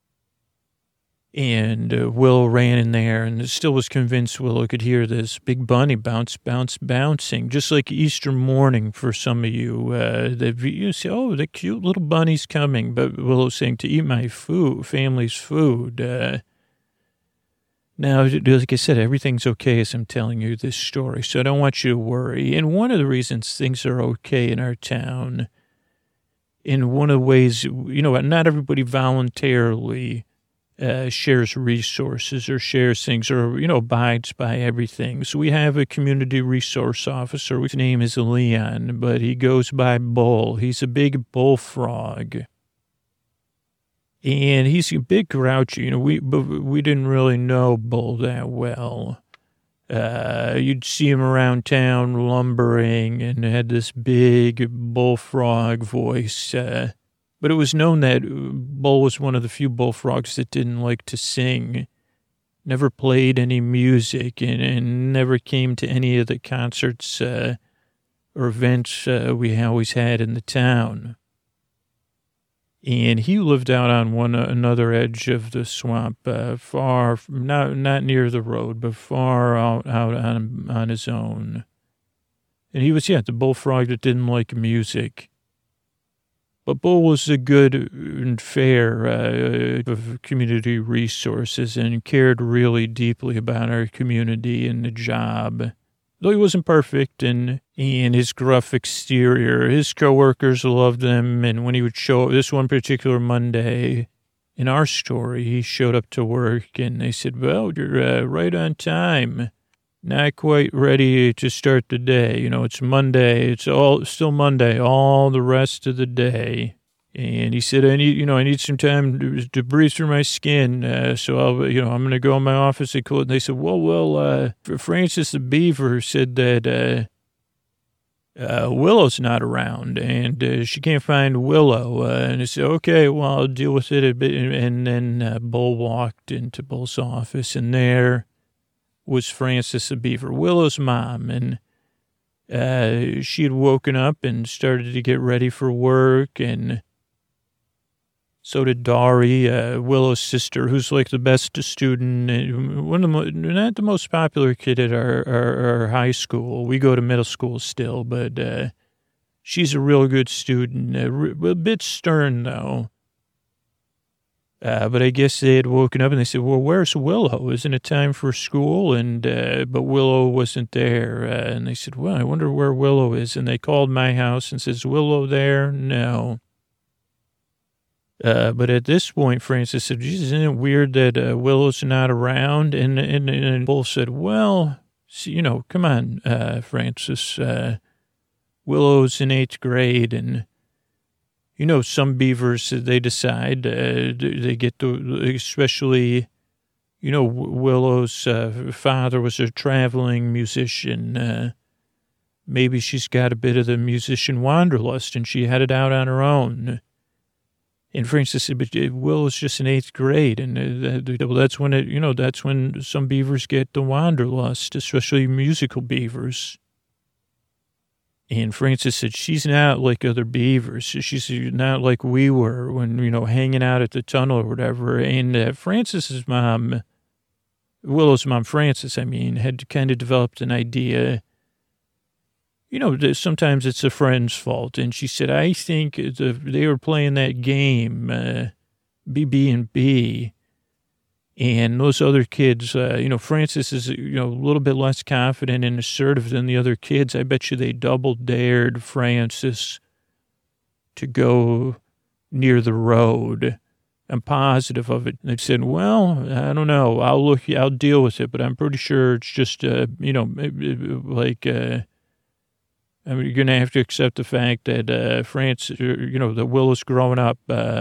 And Will ran in there and still was convinced Willow could hear this big bunny bouncing, just like Easter morning for some of you. You say, oh, the cute little bunny's coming. But Willow's saying, to eat my food, family's food. Now, like I said, everything's okay as I'm telling you this story, so I don't want you to worry. And one of the reasons things are okay in our town, in one of the ways, not everybody voluntarily shares resources or shares things or, abides by everything. So we have a community resource officer. His name is Leon, but he goes by Bull. He's a big bullfrog. And he's a bit grouchy. But we didn't really know Bull that well. You'd see him around town lumbering and had this big bullfrog voice. But it was known that Bull was one of the few bullfrogs that didn't like to sing, never played any music, and never came to any of the concerts or events we always had in the town. And he lived out on another edge of the swamp, far, not near the road, but far out on his own. And he was, the bullfrog that didn't like music. But Bull was a good and fair of community resources and cared really deeply about our community and the job. Though he wasn't perfect and his gruff exterior, his coworkers loved him. And when he would show up, this one particular Monday in our story, he showed up to work and they said, well, you're right on time. Not quite ready to start the day. It's Monday. It's still Monday, all the rest of the day. And he said, I need some time to breathe through my skin. So I'm going to go in my office. They said, well, Francis the Beaver said that Willow's not around, and she can't find Willow. And I said, okay, well, I'll deal with it a bit. And then Bull walked into Bull's office, and there was Frances the Beaver, Willow's mom. And she had woken up and started to get ready for work, and so did Dari, Willow's sister, who's like the best student, one of the not the most popular kid at our high school. We go to middle school still, but she's a real good student, a bit stern though. But I guess they had woken up and they said, well, where's Willow? Isn't it time for school? And but Willow wasn't there. And they said, well, I wonder where Willow is. And they called my house and says, Willow there? No. But at this point, Frances said, Jesus, isn't it weird that Willow's not around? And Bull said, well, come on, Frances. Willow's in 8th grade. And, some beavers, they decide, they get to, especially, Willow's father was a traveling musician. Maybe she's got a bit of the musician wanderlust and she headed out on her own. And Frances said, but Willow's just in 8th grade. And that's when that's when some beavers get the wanderlust, especially musical beavers. And Frances said, she's not like other beavers. She's not like we were when, hanging out at the tunnel or whatever. And Frances's mom, Willow's mom, Frances, had kind of developed an idea. Sometimes it's a friend's fault. And she said, I think they were playing that game, BB&B. And those other kids, Frances is, a little bit less confident and assertive than the other kids. I bet you they double dared Frances to go near the road. I'm positive of it. And they said, well, I don't know. I'll deal with it, but I'm pretty sure it's just, you're going to have to accept the fact that Frances, that Willow's growing up,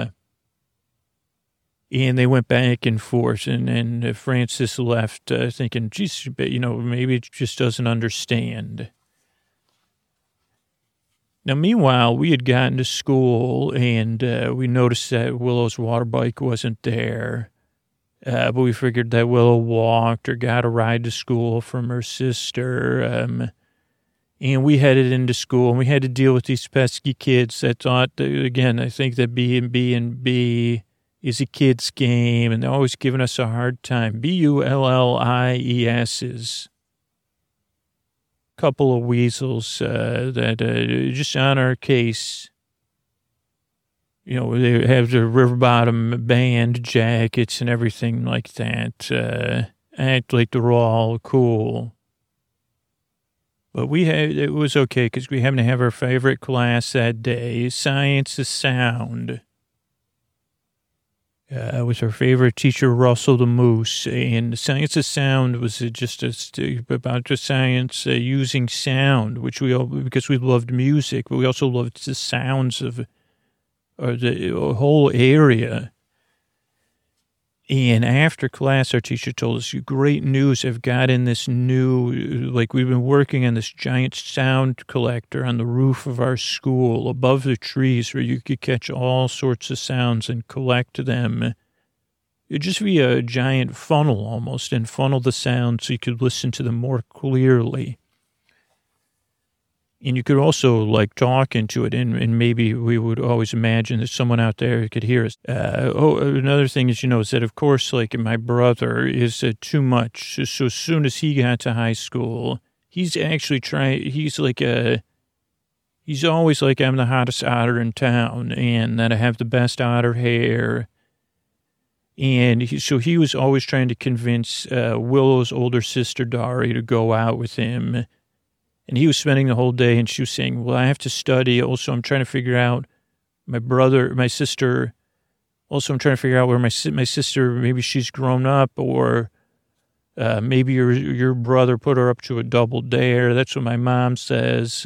and they went back and forth, and Frances left thinking, geez, maybe it just doesn't understand. Now, meanwhile, we had gotten to school, and we noticed that Willow's water bike wasn't there, but we figured that Willow walked or got a ride to school from her sister, and we headed into school, and we had to deal with these pesky kids that thought, again, I think that B&B is a kid's game, and they're always giving us a hard time. BULLIES's. Couple of weasels that just on our case. They have the River Bottom band jackets and everything like that. Act like they're all cool. But it was okay because we happened to have our favorite class that day, Science of Sound. With our favorite teacher, Russell the Moose. And Science of Sound was just about the science using sound, because we loved music, but we also loved the sounds of the whole area. And after class, our teacher told us, great news, I've got in this new, we've been working on this giant sound collector on the roof of our school above the trees where you could catch all sorts of sounds and collect them. It'd just be a giant funnel almost, and funnel the sound so you could listen to them more clearly. And you could also talk into it, and maybe we would always imagine that someone out there could hear us. Another thing is, is that of course, my brother is too much. So as soon as he got to high school, he's actually he's always like, I'm the hottest otter in town, and that I have the best otter hair. And he was always trying to convince Willow's older sister, Dari, to go out with him. And he was spending the whole day, and she was saying, well, I have to study. Also, I'm trying to figure out my sister. Also, I'm trying to figure out where my sister, maybe she's grown up, or maybe your brother put her up to a double dare. That's what my mom says.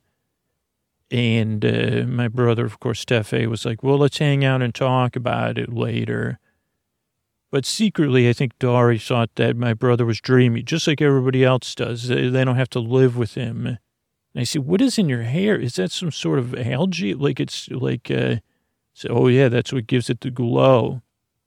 And my brother, of course, Tefe, was like, well, let's hang out and talk about it later. But secretly, I think Dari thought that my brother was dreamy, just like everybody else does. They don't have to live with him. And I said, what is in your hair? Is that some sort of algae? Like it's like, so, oh yeah, that's what gives it the glow.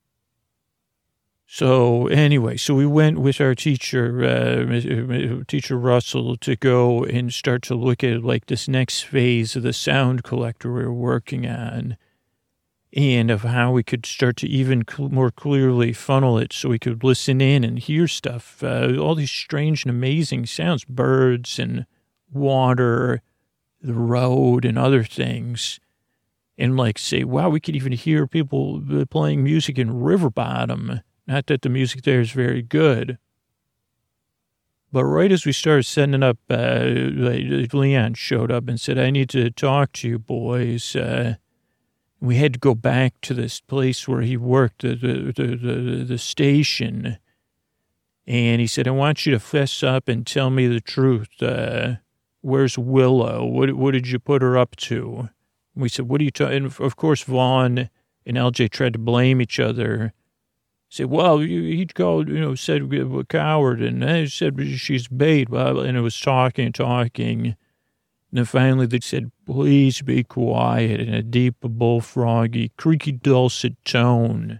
So anyway, so we went with our teacher, Teacher Russell, to go and start to look at like this next phase of the sound collector we were working on, and of how we could start to even more clearly funnel it so we could listen in and hear stuff, all these strange and amazing sounds, birds and water, the road and other things. And like say, wow, we could even hear people playing music in River Bottom. Not that the music there is very good. But right as we started setting up, Leon showed up and said, I need to talk to you boys. We had to go back to this place where he worked, the station. And he said, I want you to fess up and tell me the truth. Where's Willow? What did you put her up to? We said, what are you talking? And of course, Vaughn and LJ tried to blame each other. Said, well, he called, said we're a coward, and I said she's bait, and it was talking. And then finally they said, please be quiet, in a deep, bullfroggy, creaky, dulcet tone.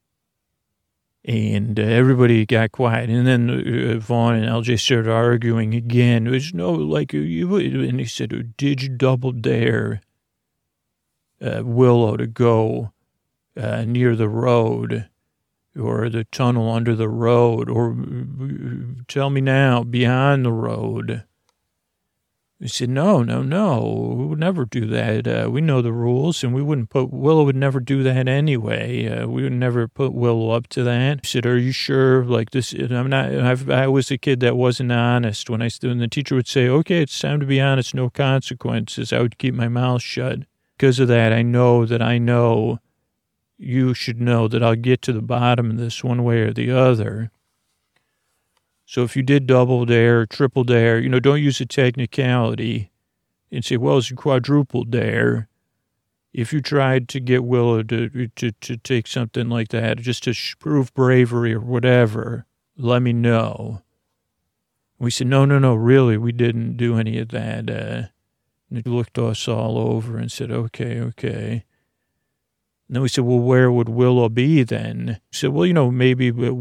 And everybody got quiet. And then Vaughn and LJ started arguing again. It was and he said, did you double dare Willow to go near the road? Or the tunnel under the road, or tell me now, beyond the road. We said, no, we would never do that. We know the rules, and Willow would never do that anyway. We would never put Willow up to that. He said, are you sure? Like this, I was a kid that wasn't honest. When the teacher would say, okay, it's time to be honest, no consequences, I would keep my mouth shut. Because of that, I know you should know that I'll get to the bottom of this one way or the other. So if you did double dare, triple dare, don't use a technicality and say, well, it's a quadruple dare. If you tried to get Willow to take something like that, just to prove bravery or whatever, let me know. We said, no, really, we didn't do any of that. And he looked us all over and said, okay. And then we said, well, where would Willow be then? He said, well, maybe, would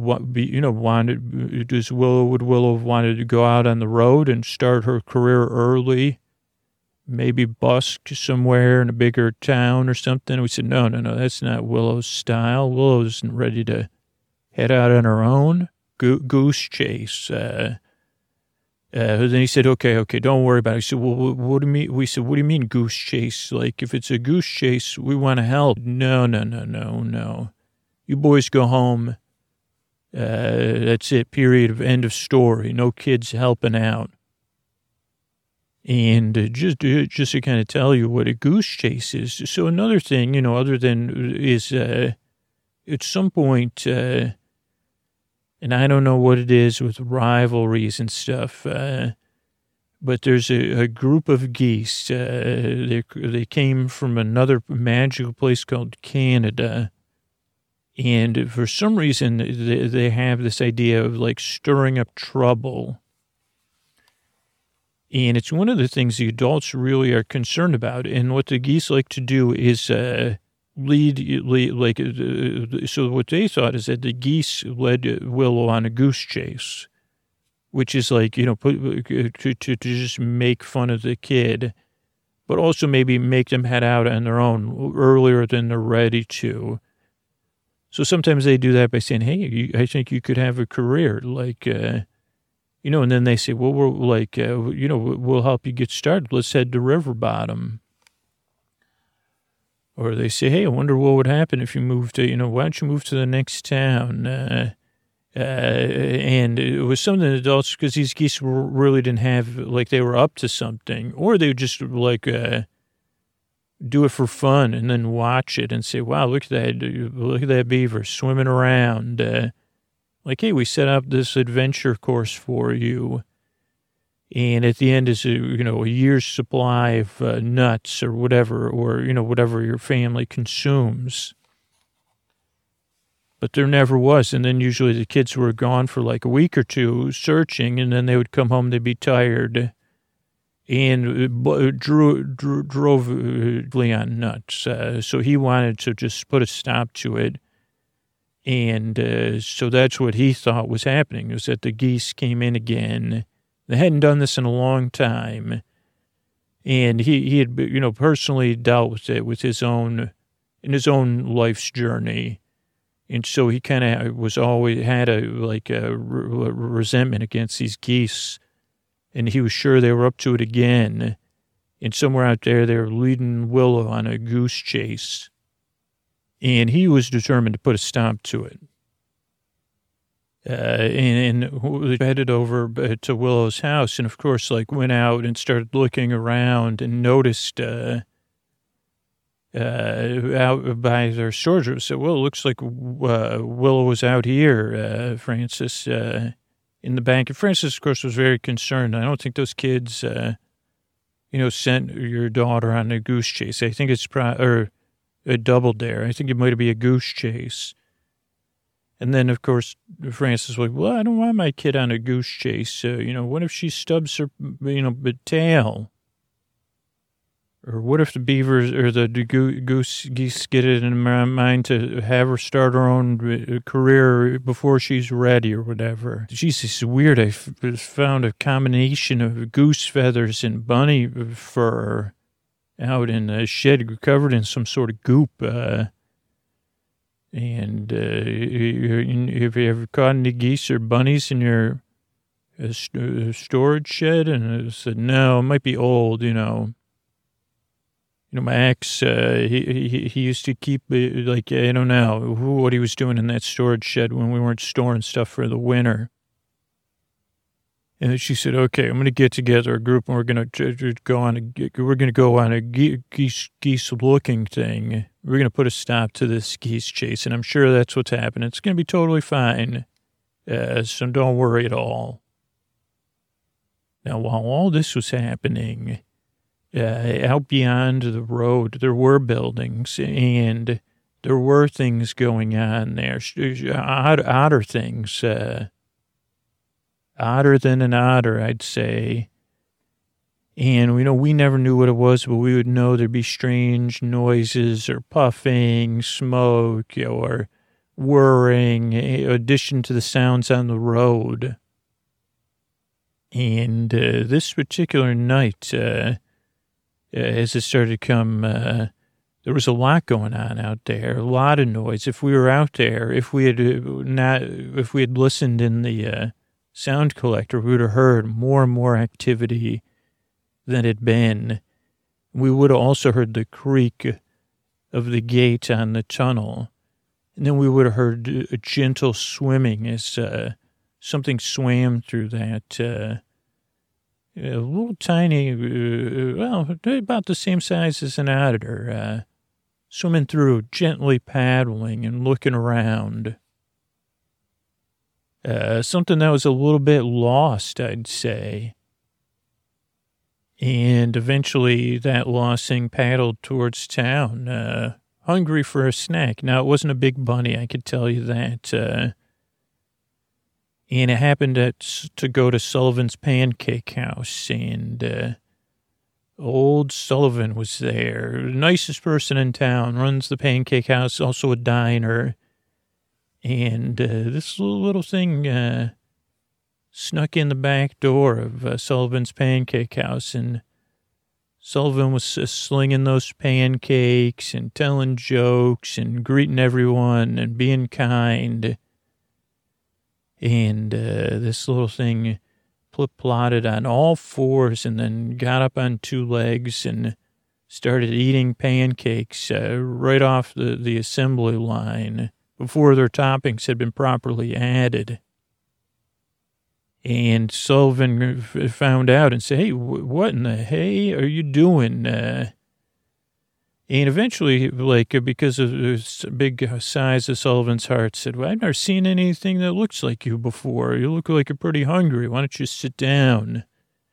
Willow have wanted to go out on the road and start her career early? Maybe busk somewhere in a bigger town or something? And we said, no, that's not Willow's style. Willow isn't ready to head out on her own. Goose chase. Then he said, okay, don't worry about it. He said, well, what do you mean? We said, what do you mean goose chase? Like, if it's a goose chase, we want to help. No. You boys go home. That's it, period, end of story. No kids helping out. And just to kind of tell you what a goose chase is. So another thing, other than is at some point, and I don't know what it is with rivalries and stuff, but there's a group of geese. They came from another magical place called Canada. And for some reason, they have this idea of like stirring up trouble. And it's one of the things the adults really are concerned about. And what the geese like to do is so what they thought is that the geese led Willow on a goose chase, which is like, to just make fun of the kid, but also maybe make them head out on their own earlier than they're ready to. So sometimes they do that by saying, hey, I think you could have a career, like, and then they say, well, we're like, we'll help you get started. Let's head to River Bottom. Or they say, hey, I wonder what would happen if you moved to, why don't you move to the next town? And it was something that adults, because these geese really didn't have, like, they were up to something. Or they would just, like, do it for fun and then watch it and say, wow, look at that beaver swimming around. Like, hey, we set up this adventure course for you. And at the end is, a year's supply of nuts or whatever, or, whatever your family consumes. But there never was. And then usually the kids were gone for like a week or two searching, and then they would come home, they'd be tired. and drove Leon nuts. So he wanted to just put a stop to it. And so that's what he thought was happening, was that the geese came in again. They hadn't done this in a long time. And he had, personally dealt with it with in his own life's journey. And so he kind of was always had a resentment against these geese. And he was sure they were up to it again. And somewhere out there, they were leading Willow on a goose chase. And he was determined to put a stop to it. And headed over to Willow's house. And, of course, went out and started looking around and noticed out by their storage. Said, well, it looks like Willow was out here, Francis, in the bank. And Francis, of course, was very concerned. I don't think those kids, sent your daughter on a goose chase. I think it's or a double dare. I think it might be a goose chase. And then, of course, Francis was like, well, I don't want my kid on a goose chase. What if she stubs her, tail? Or what if the beavers or the geese get it in mind to have her start her own career before she's ready or whatever? Jesus, it's weird. I found a combination of goose feathers and bunny fur out in a shed covered in some sort of goop. And have you ever caught any geese or bunnies in your storage shed? And I said, no, it might be old, my ex, he used to keep, I don't know what he was doing in that storage shed when we weren't storing stuff for the winter. And then she said, okay, I'm going to get together a group and we're going to go on a geese looking thing. We're going to put a stop to this geese chase. And I'm sure that's what's happening. It's going to be totally fine. So don't worry at all. Now, while all this was happening, out beyond the road, there were buildings and there were things going on there, odder things, odder than an otter, I'd say. And we never knew what it was, but we would know there'd be strange noises or puffing, smoke, or whirring, in addition to the sounds on the road. And this particular night, as it started to come, there was a lot going on out there, a lot of noise. If we were out there, if we had listened in the sound collector, we would have heard more and more activity than had been. We would have also heard the creak of the gate on the tunnel. And then we would have heard a gentle swimming as something swam through that a little tiny, about the same size as an otter, swimming through, gently paddling and looking around. Something that was a little bit lost, I'd say. And eventually that lost thing paddled towards town, hungry for a snack. Now, it wasn't a big bunny, I could tell you that. And it happened to go to Sullivan's Pancake House, and old Sullivan was there. The nicest person in town, runs the pancake house, also a diner. And this little thing snuck in the back door of Sullivan's Pancake House, and Sullivan was slinging those pancakes and telling jokes and greeting everyone and being kind. And this little thing plotted on all fours and then got up on two legs and started eating pancakes right off the assembly line before their toppings had been properly added. And Sullivan found out and said, hey, what in the hay are you doing? And eventually, because of the big size of Sullivan's heart, said, well, I've never seen anything that looks like you before. You look like you're pretty hungry. Why don't you sit down?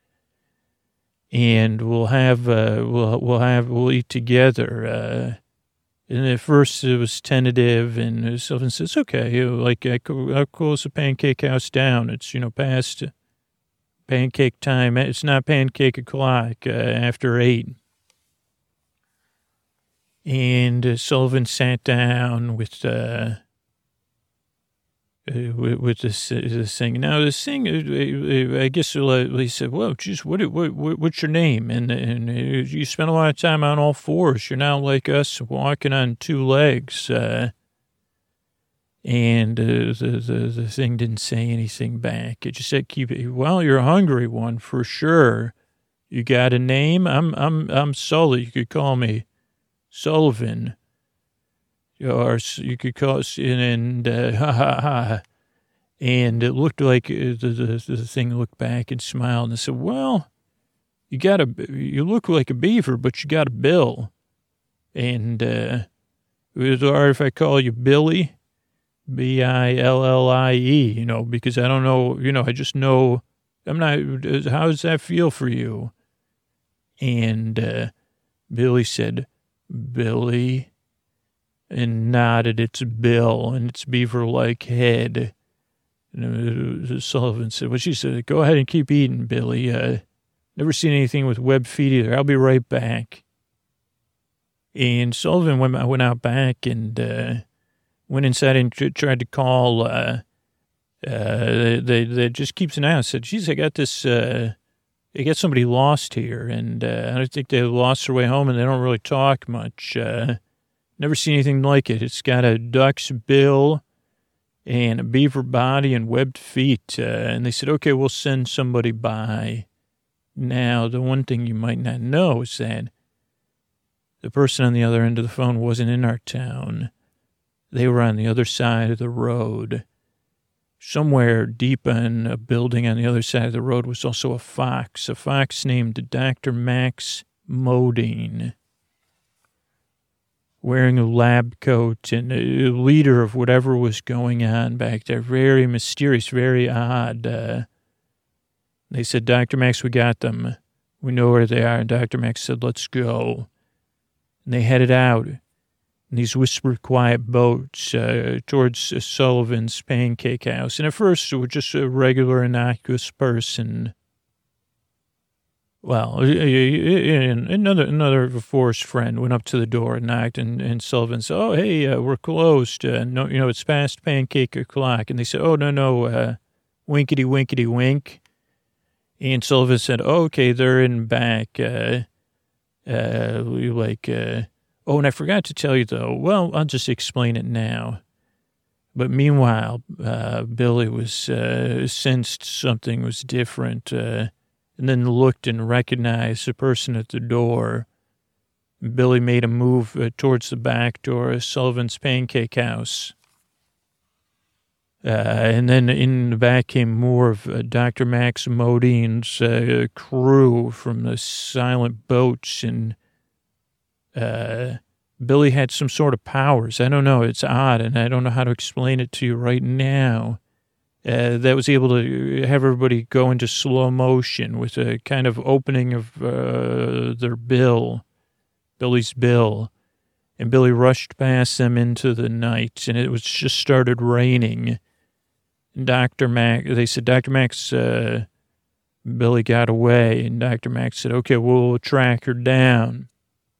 And we'll eat together. And at first it was tentative, and Sullivan says, okay, I'll close the pancake house down. It's, pancake time. It's not pancake o'clock after 8. And Sullivan sat down with this thing. Now, this thing, I guess he said, well, geez, what's your name? And you spend a lot of time on all fours. You're not like us walking on 2 legs. And the thing didn't say anything back. It just said, well, you're a hungry one for sure. You got a name? I'm Sully. You could call me Sullivan. Or you could call us, and ha ha ha. And it looked like the thing looked back and smiled and said, well, you look like a beaver, but you got a bill. And is it all right if I call you Billy? Billie, because I don't know, I just know I'm not, how does that feel for you? And Billy said, Billy, and nodded its bill and its beaver-like head. And Sullivan said, well, she said, go ahead and keep eating, Billy. Never seen anything with webbed feet either. I'll be right back. And Sullivan went out back and went inside and tried to call. They just keeps an eye on. Said, geez, I got this. I got somebody lost here, and I think they lost their way home, and they don't really talk much. Never seen anything like it. It's got a duck's bill and a beaver body and webbed feet. And they said, okay, we'll send somebody by. Now, the one thing you might not know is that the person on the other end of the phone wasn't in our town. They were on the other side of the road. Somewhere deep in a building on the other side of the road was also a fox named Dr. Max Modine, wearing a lab coat and a leader of whatever was going on back there. Very mysterious, very odd. They said, Dr. Max, we got them. We know where they are. And Dr. Max said, let's go. And they headed out in these whispered, quiet boats towards Sullivan's Pancake House. And at first, it was just a regular, innocuous person. Well, another forest friend went up to the door and knocked, and Sullivan said, oh, hey, we're closed. No, it's past pancake o'clock. And they said, oh, no, winkety, winkety, wink. And Sullivan said, oh, okay, they're in back. Oh, and I forgot to tell you, though. Well, I'll just explain it now. But meanwhile, Billy was sensed something was different, and then looked and recognized the person at the door. Billy made a move towards the back door of Sullivan's Pancake House. And then in the back came more of Dr. Max Modine's crew from the silent boats, and Billy had some sort of powers. I don't know. It's odd, and I don't know how to explain it to you right now. That was able to have everybody go into slow motion with a kind of opening of their bill, Billy's bill. And Billy rushed past them into the night, and it was just started raining. And they said, Dr. Max, Billy got away, and Dr. Max said, okay, we'll track her down.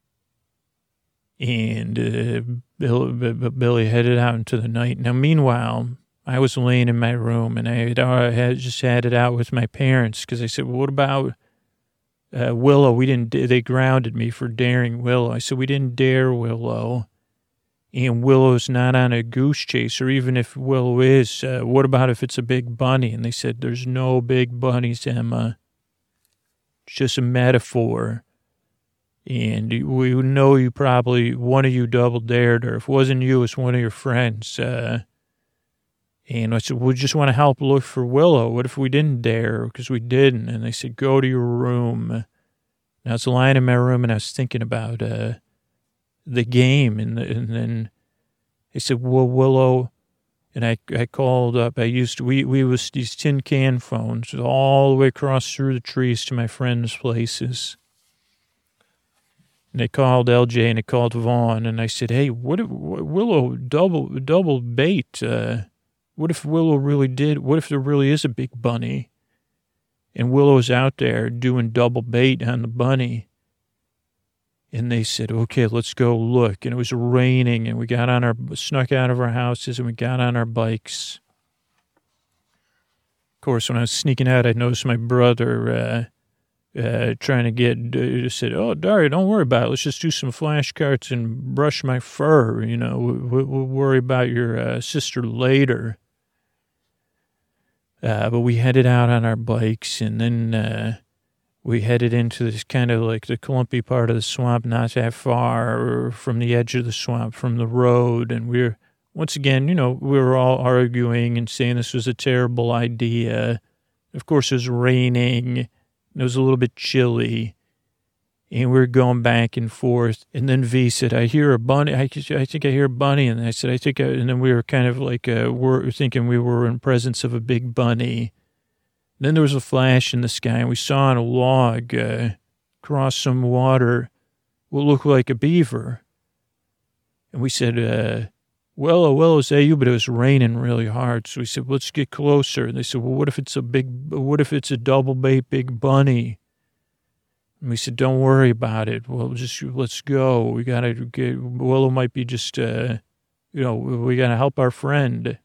And Billy headed out into the night. Now, meanwhile, I was laying in my room, and I had just had it out with my parents, because I said, well, what about Willow? They grounded me for daring Willow. I said, we didn't dare Willow. And Willow's not on a goose chase, or even if Willow is, what about if it's a big bunny? And they said, there's no big bunnies, Emma. It's just a metaphor. And we know you probably, one of you double dared her. If it wasn't you, it's one of your friends. And I said, we just want to help look for Willow. What if we didn't dare her? Because we didn't. And they said, go to your room. And I was lying in my room, and I was thinking about the game, and then they said, well, Willow, and I called up, we was these tin can phones all the way across through the trees to my friends' places. And they called LJ, and they called Vaughn, and I said, hey, what if Willow double bait? What if Willow really did? What if there really is a big bunny? And Willow's out there doing double bait on the bunny. And they said, okay, let's go look. And it was raining, and we snuck out of our houses, and we got on our bikes. Of course, when I was sneaking out, I noticed my brother trying to said, oh, Daria, don't worry about it. Let's just do some flashcards and brush my fur. You know, we'll worry about your sister later. But we headed out on our bikes, and then we headed into this kind of like the clumpy part of the swamp, not that far from the edge of the swamp, from the road. And once again, you know, we were all arguing and saying this was a terrible idea. Of course, it was raining. It was a little bit chilly. And we were going back and forth. And then V said, I hear a bunny. I think I hear a bunny. And I said, and then we were kind of like, we're thinking we were in presence of a big bunny. Then there was a flash in the sky, and we saw on a log across some water what looked like a beaver. And we said, well, is that you? But it was raining really hard. So we said, let's get closer. And they said, well, what if it's a double bait big bunny? And we said, don't worry about it. Well, let's go. We got to Willow might be just, we got to help our friend.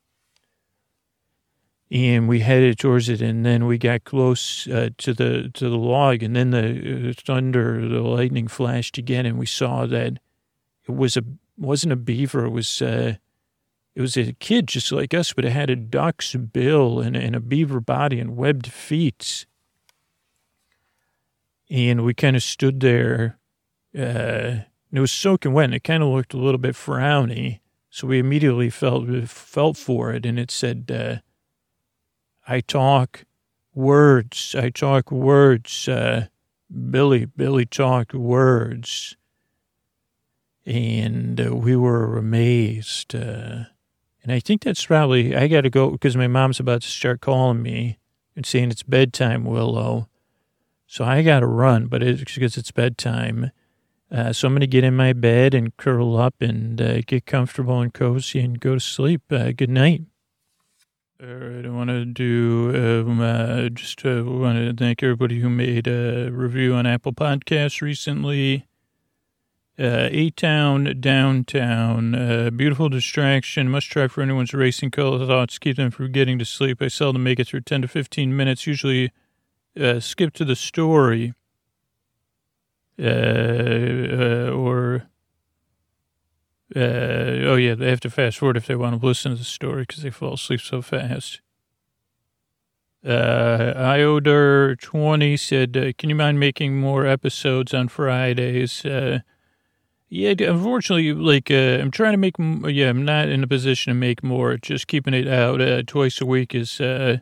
And we headed towards it, and then we got close to the log, and then the lightning flashed again, and we saw that it wasn't a beaver. It was a kid just like us, but it had a duck's bill and a beaver body and webbed feet. And we kind of stood there, and it was soaking wet, and it kind of looked a little bit frowny. So we immediately felt for it, and it said, I talk words. Billy talked words. And we were amazed. And I think that's probably, I got to go because my mom's about to start calling me and saying it's bedtime, Willow. So I got to run, but it's because it's bedtime. So I'm going to get in my bed and curl up and get comfortable and cozy and go to sleep. Good night. All right, I want to want to thank everybody who made a review on Apple Podcasts recently. A-Town, Downtown, beautiful distraction, must try for anyone's racing color thoughts, keep them from getting to sleep. I seldom make it through 10 to 15 minutes, usually skip to the story, they have to fast forward if they want to listen to the story because they fall asleep so fast. Ioder20 said, can you mind making more episodes on Fridays? Unfortunately, I'm trying to make, I'm not in a position to make more. Just keeping it out twice a week is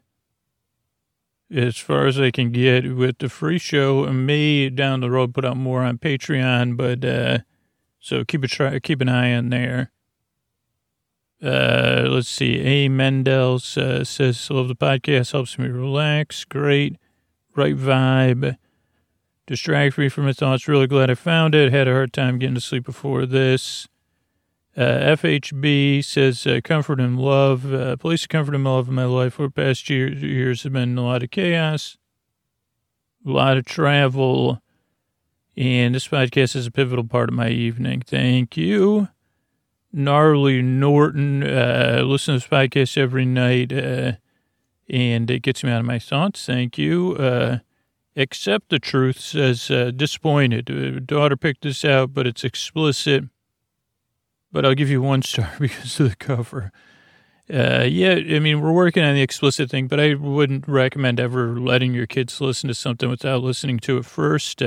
as far as I can get with the free show. I may down the road put out more on Patreon, but so keep an eye on there. Let's see. A. Mendel says, love the podcast, helps me relax. Great. Right vibe. Distract me from my thoughts. Really glad I found it. Had a hard time getting to sleep before this. FHB says, comfort and love. Place of comfort and love in my life for the past years have been a lot of chaos, a lot of travel, and this podcast is a pivotal part of my evening. Thank you. Gnarly Norton, listen to this podcast every night, and it gets me out of my thoughts. Thank you. Accept the Truth says, disappointed. Daughter picked this out, but it's explicit. But I'll give you 1 star because of the cover. We're working on the explicit thing, but I wouldn't recommend ever letting your kids listen to something without listening to it first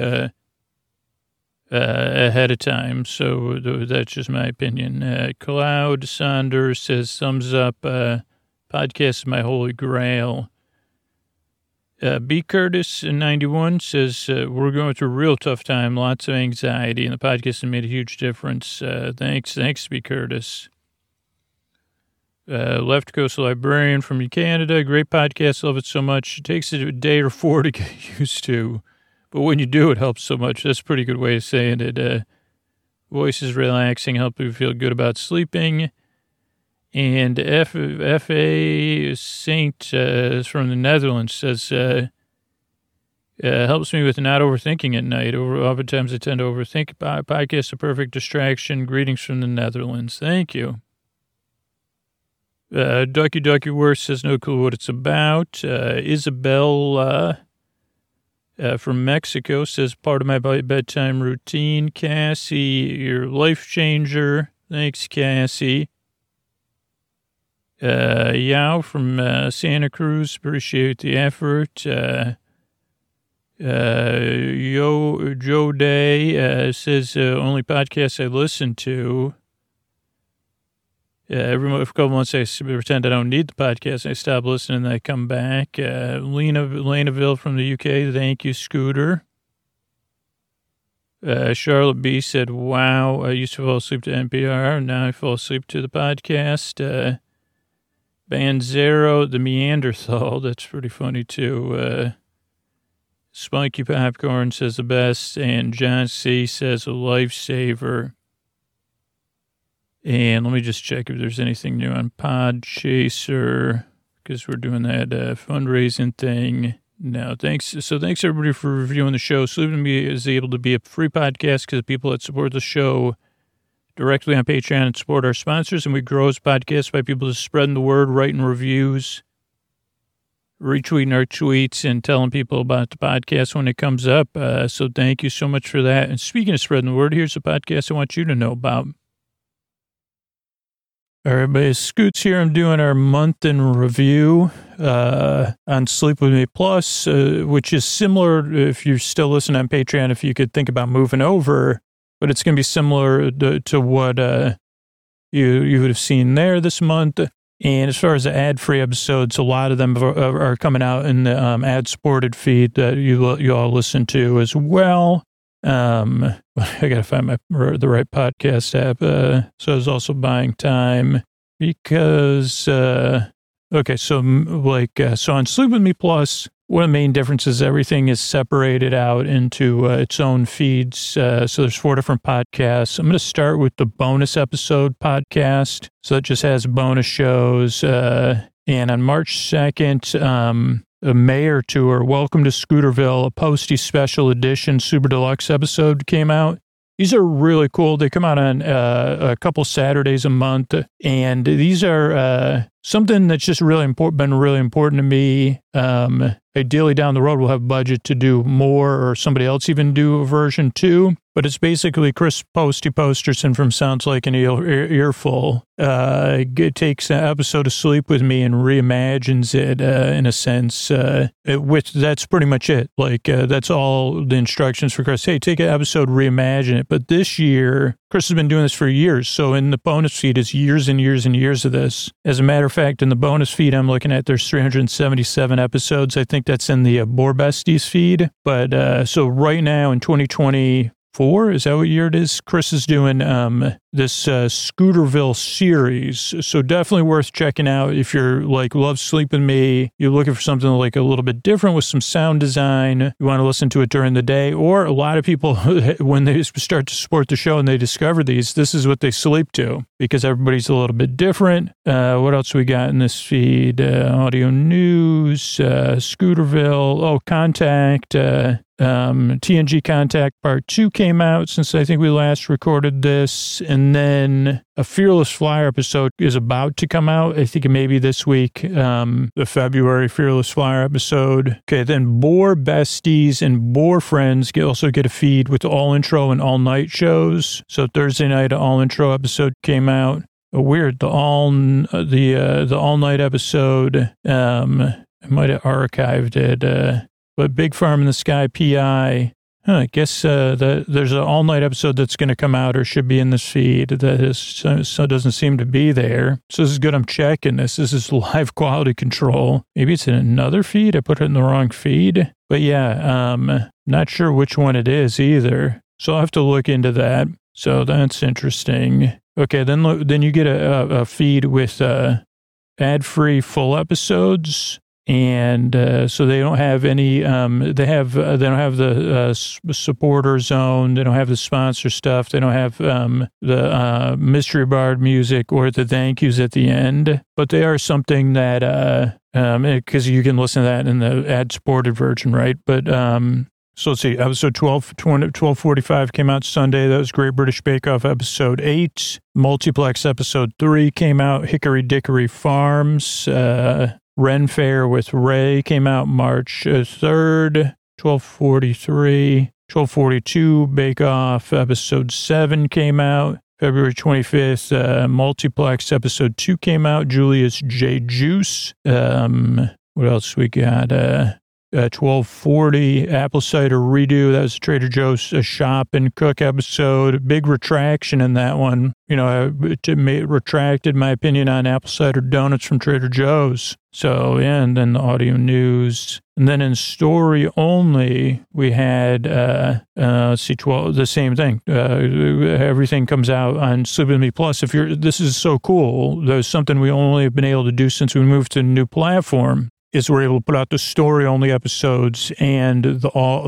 ahead of time. So that's just my opinion. Cloud Saunders says, thumbs up. Podcast is my holy grail. B. Curtis in 91 says, we're going through a real tough time, lots of anxiety, and the podcast has made a huge difference. Thanks, B. Curtis. Left Coast Librarian from Canada, great podcast, love it so much. It takes a day or 4 to get used to, but when you do, it helps so much. That's a pretty good way of saying it. Voice is relaxing, help you feel good about sleeping. And F.A. Saint from the Netherlands says, Helps me with not overthinking at night. Oftentimes I tend to overthink. Podcast, a perfect distraction. Greetings from the Netherlands. Thank you. Ducky Worse says no clue what it's about. Isabel from Mexico says part of my bedtime routine. Cassie, your life changer. Thanks, Cassie. Yao from Santa Cruz, appreciate the effort. Joe Day says only podcast I listen to. Every couple months I pretend I don't need the podcast. I stop listening and I come back. Lenaville from the UK, thank you, Scooter. Charlotte B said, wow, I used to fall asleep to NPR. Now I fall asleep to the podcast. Banzero, the Neanderthal, that's pretty funny too. Spunky Popcorn says the best, and John C says a lifesaver. And let me just check if there's anything new on Podchaser, because we're doing that fundraising thing. No, thanks. So thanks everybody for reviewing the show. Sleep With Me is able to be a free podcast because people that support the show directly on Patreon and support our sponsors, and we grow as podcasts by people just spreading the word, writing reviews, retweeting our tweets, and telling people about the podcast when it comes up. So thank you so much for that. And speaking of spreading the word, here's a podcast I want you to know about. All right, everybody, Scoots here. I'm doing our month in review on Sleep With Me Plus, which is similar, if you're still listening on Patreon, if you could think about moving over, but it's going to be similar to what you would have seen there this month. And as far as the ad-free episodes, a lot of them are coming out in the ad-supported feed that you all listen to as well. I got to find the right podcast app. So I was also buying time because, so on Sleep With Me Plus, one of the main differences, everything is separated out into its own feeds. So there's 4 different podcasts. I'm going to start with the bonus episode podcast. So it just has bonus shows. And on March 2nd, a Mayor Tour, Welcome to Scooterville, a Posty Special Edition Super Deluxe episode came out. These are really cool. They come out on a couple Saturdays a month, and these are something that's just been really important to me. Ideally, down the road, we'll have budget to do more, or somebody else even do a version 2. But it's basically Chris Posty Posterson from Sounds Like an Earful. Takes an episode of Sleep With Me and reimagines it in a sense. That's pretty much it. That's all the instructions for Chris. Hey, take an episode, reimagine it. But this year, Chris has been doing this for years. So in the bonus feed is years and years and years of this. As a matter of fact, in the bonus feed I'm looking at, there's 377 episodes. I think that's in the Boar Besties feed. But so right now in 2024, is that what year it is? Chris is doing this Scooterville series. So definitely worth checking out if you're love Sleep With Me. You're looking for something a little bit different with some sound design. You want to listen to it during the day. Or a lot of people, when they start to support the show and they discover these, this is what they sleep to because everybody's a little bit different. What else we got in this feed? Audio news, Scooterville, Contact, TNG Contact Part 2 came out since I think we last recorded this. And then a Fearless Flyer episode is about to come out. I think maybe this week, the February Fearless Flyer episode. Okay, then Boar Besties and Boar Friends also get a feed with all intro and all night shows. So Thursday night, an all intro episode came out. Weird, the all night episode. I might have archived it. But Big Farm in the Sky PI, I guess there's an all-night episode that's going to come out or should be in this feed that doesn't seem to be there. So this is good. I'm checking this. This is live quality control. Maybe it's in another feed. I put it in the wrong feed. But yeah, not sure which one it is either. So I'll have to look into that. So that's interesting. Okay, then you get a feed with ad-free full episodes. And so they don't have any. They don't have the supporter zone. They don't have the sponsor stuff. They don't have the mystery bard music or the thank yous at the end. But they are something that because you can listen to that in the ad-supported version, right? But so let's see, episode 1245 came out Sunday. That was Great British Bake Off episode 8. Multiplex episode 3 came out. Hickory Dickory Farms, Ren Fair with Ray came out March 3rd. 1243, 1242 Bake Off episode 7 came out. February 25th, Multiplex episode 2 came out. Julius J. Juice. What else we got? 1240 Apple Cider Redo. That was Trader Joe's Shop and Cook episode. Big retraction in that one. You know, I retracted my opinion on apple cider donuts from Trader Joe's. So, yeah, and then the audio news. And then in story only, we had, the same thing. Everything comes out on Sleep With Me Plus. This is so cool. There's something we only have been able to do since we moved to a new platform. Is we're able to put out the story-only episodes and the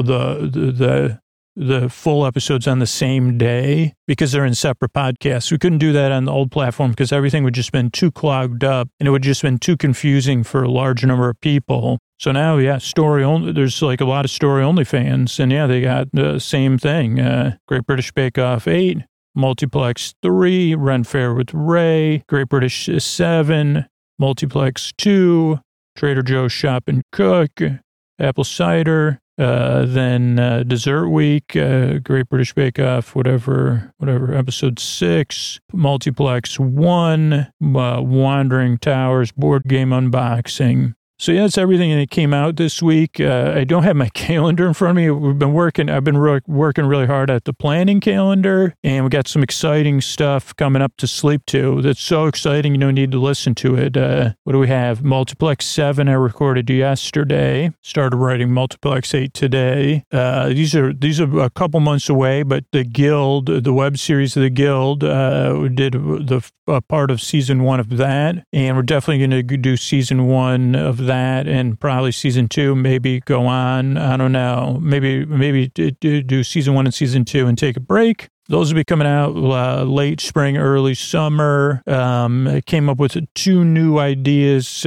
full episodes on the same day because they're in separate podcasts. We couldn't do that on the old platform because everything would just been too clogged up and it would just been too confusing for a large number of people. So now, yeah, story only. There's like a lot of story-only fans, and yeah, they got the same thing. Great British Bake Off 8, Multiplex 3, Ren Fair with Ray, Great British 7, Multiplex 2, Trader Joe's Shop and Cook, Apple Cider, then Dessert Week, Great British Bake Off, whatever, episode 6, Multiplex 1, Wandering Towers, board game unboxing. So yeah, that's everything that came out this week. I don't have my calendar in front of me. I've been working really hard at the planning calendar, and we got some exciting stuff coming up to sleep to. That's so exciting, you don't need to listen to it. What do we have? Multiplex 7 I recorded yesterday. Started writing Multiplex 8 today. These are a couple months away, but the Guild, the web series of the Guild, did the part of season 1 of that, and we're definitely going to do season 1 of that, and probably season 2, maybe go on. I don't know. Maybe do season 1 and season 2 and take a break. Those will be coming out late spring, early summer. I came up with 2 new ideas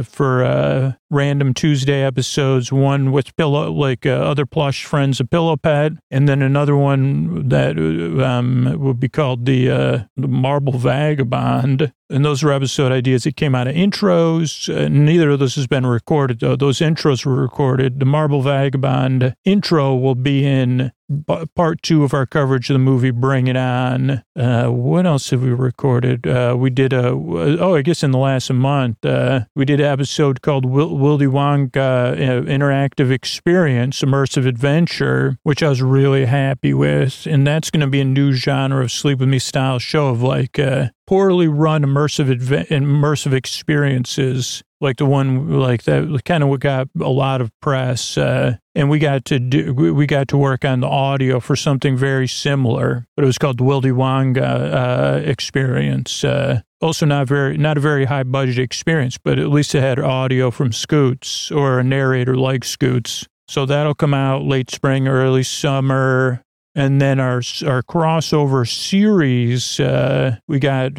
for random Tuesday episodes. One with other plush friends of Pillow Pet, and then another one that would be called the Marble Vagabond. And those are episode ideas that came out of intros. Neither of those has been recorded, though. Those intros were recorded. The Marble Vagabond intro will be in part 2 of our coverage of the movie Bring It On. What else have we recorded? We did I guess in the last month, we did an episode called Willy Wonka Interactive Experience, Immersive Adventure, which I was really happy with. And that's going to be a new genre of Sleep With Me style show of poorly run immersive experiences, like the one like that kind of got a lot of press, and we got to work on the audio for something very similar, but it was called the Willy Wonka Experience. Also not a very high budget experience, but at least it had audio from Scoots or a narrator like Scoots. So that'll come out late spring, early summer. And then our crossover series, we got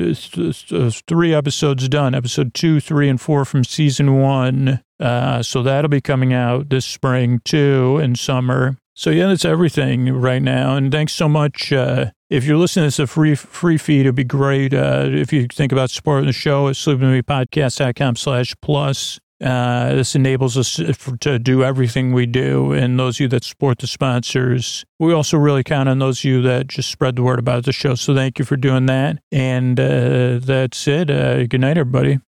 3 episodes done, episode 2, 3, and 4 from season 1. So that'll be coming out this spring too, and summer. So yeah, that's everything right now. And thanks so much. If you're listening to this a free feed, it'd be great. If you think about supporting the show at sleepwithmepodcast.com/plus. This enables us to do everything we do, and those of you that support the sponsors. We also really count on those of you that just spread the word about the show, so thank you for doing that. And that's it. Good night, everybody.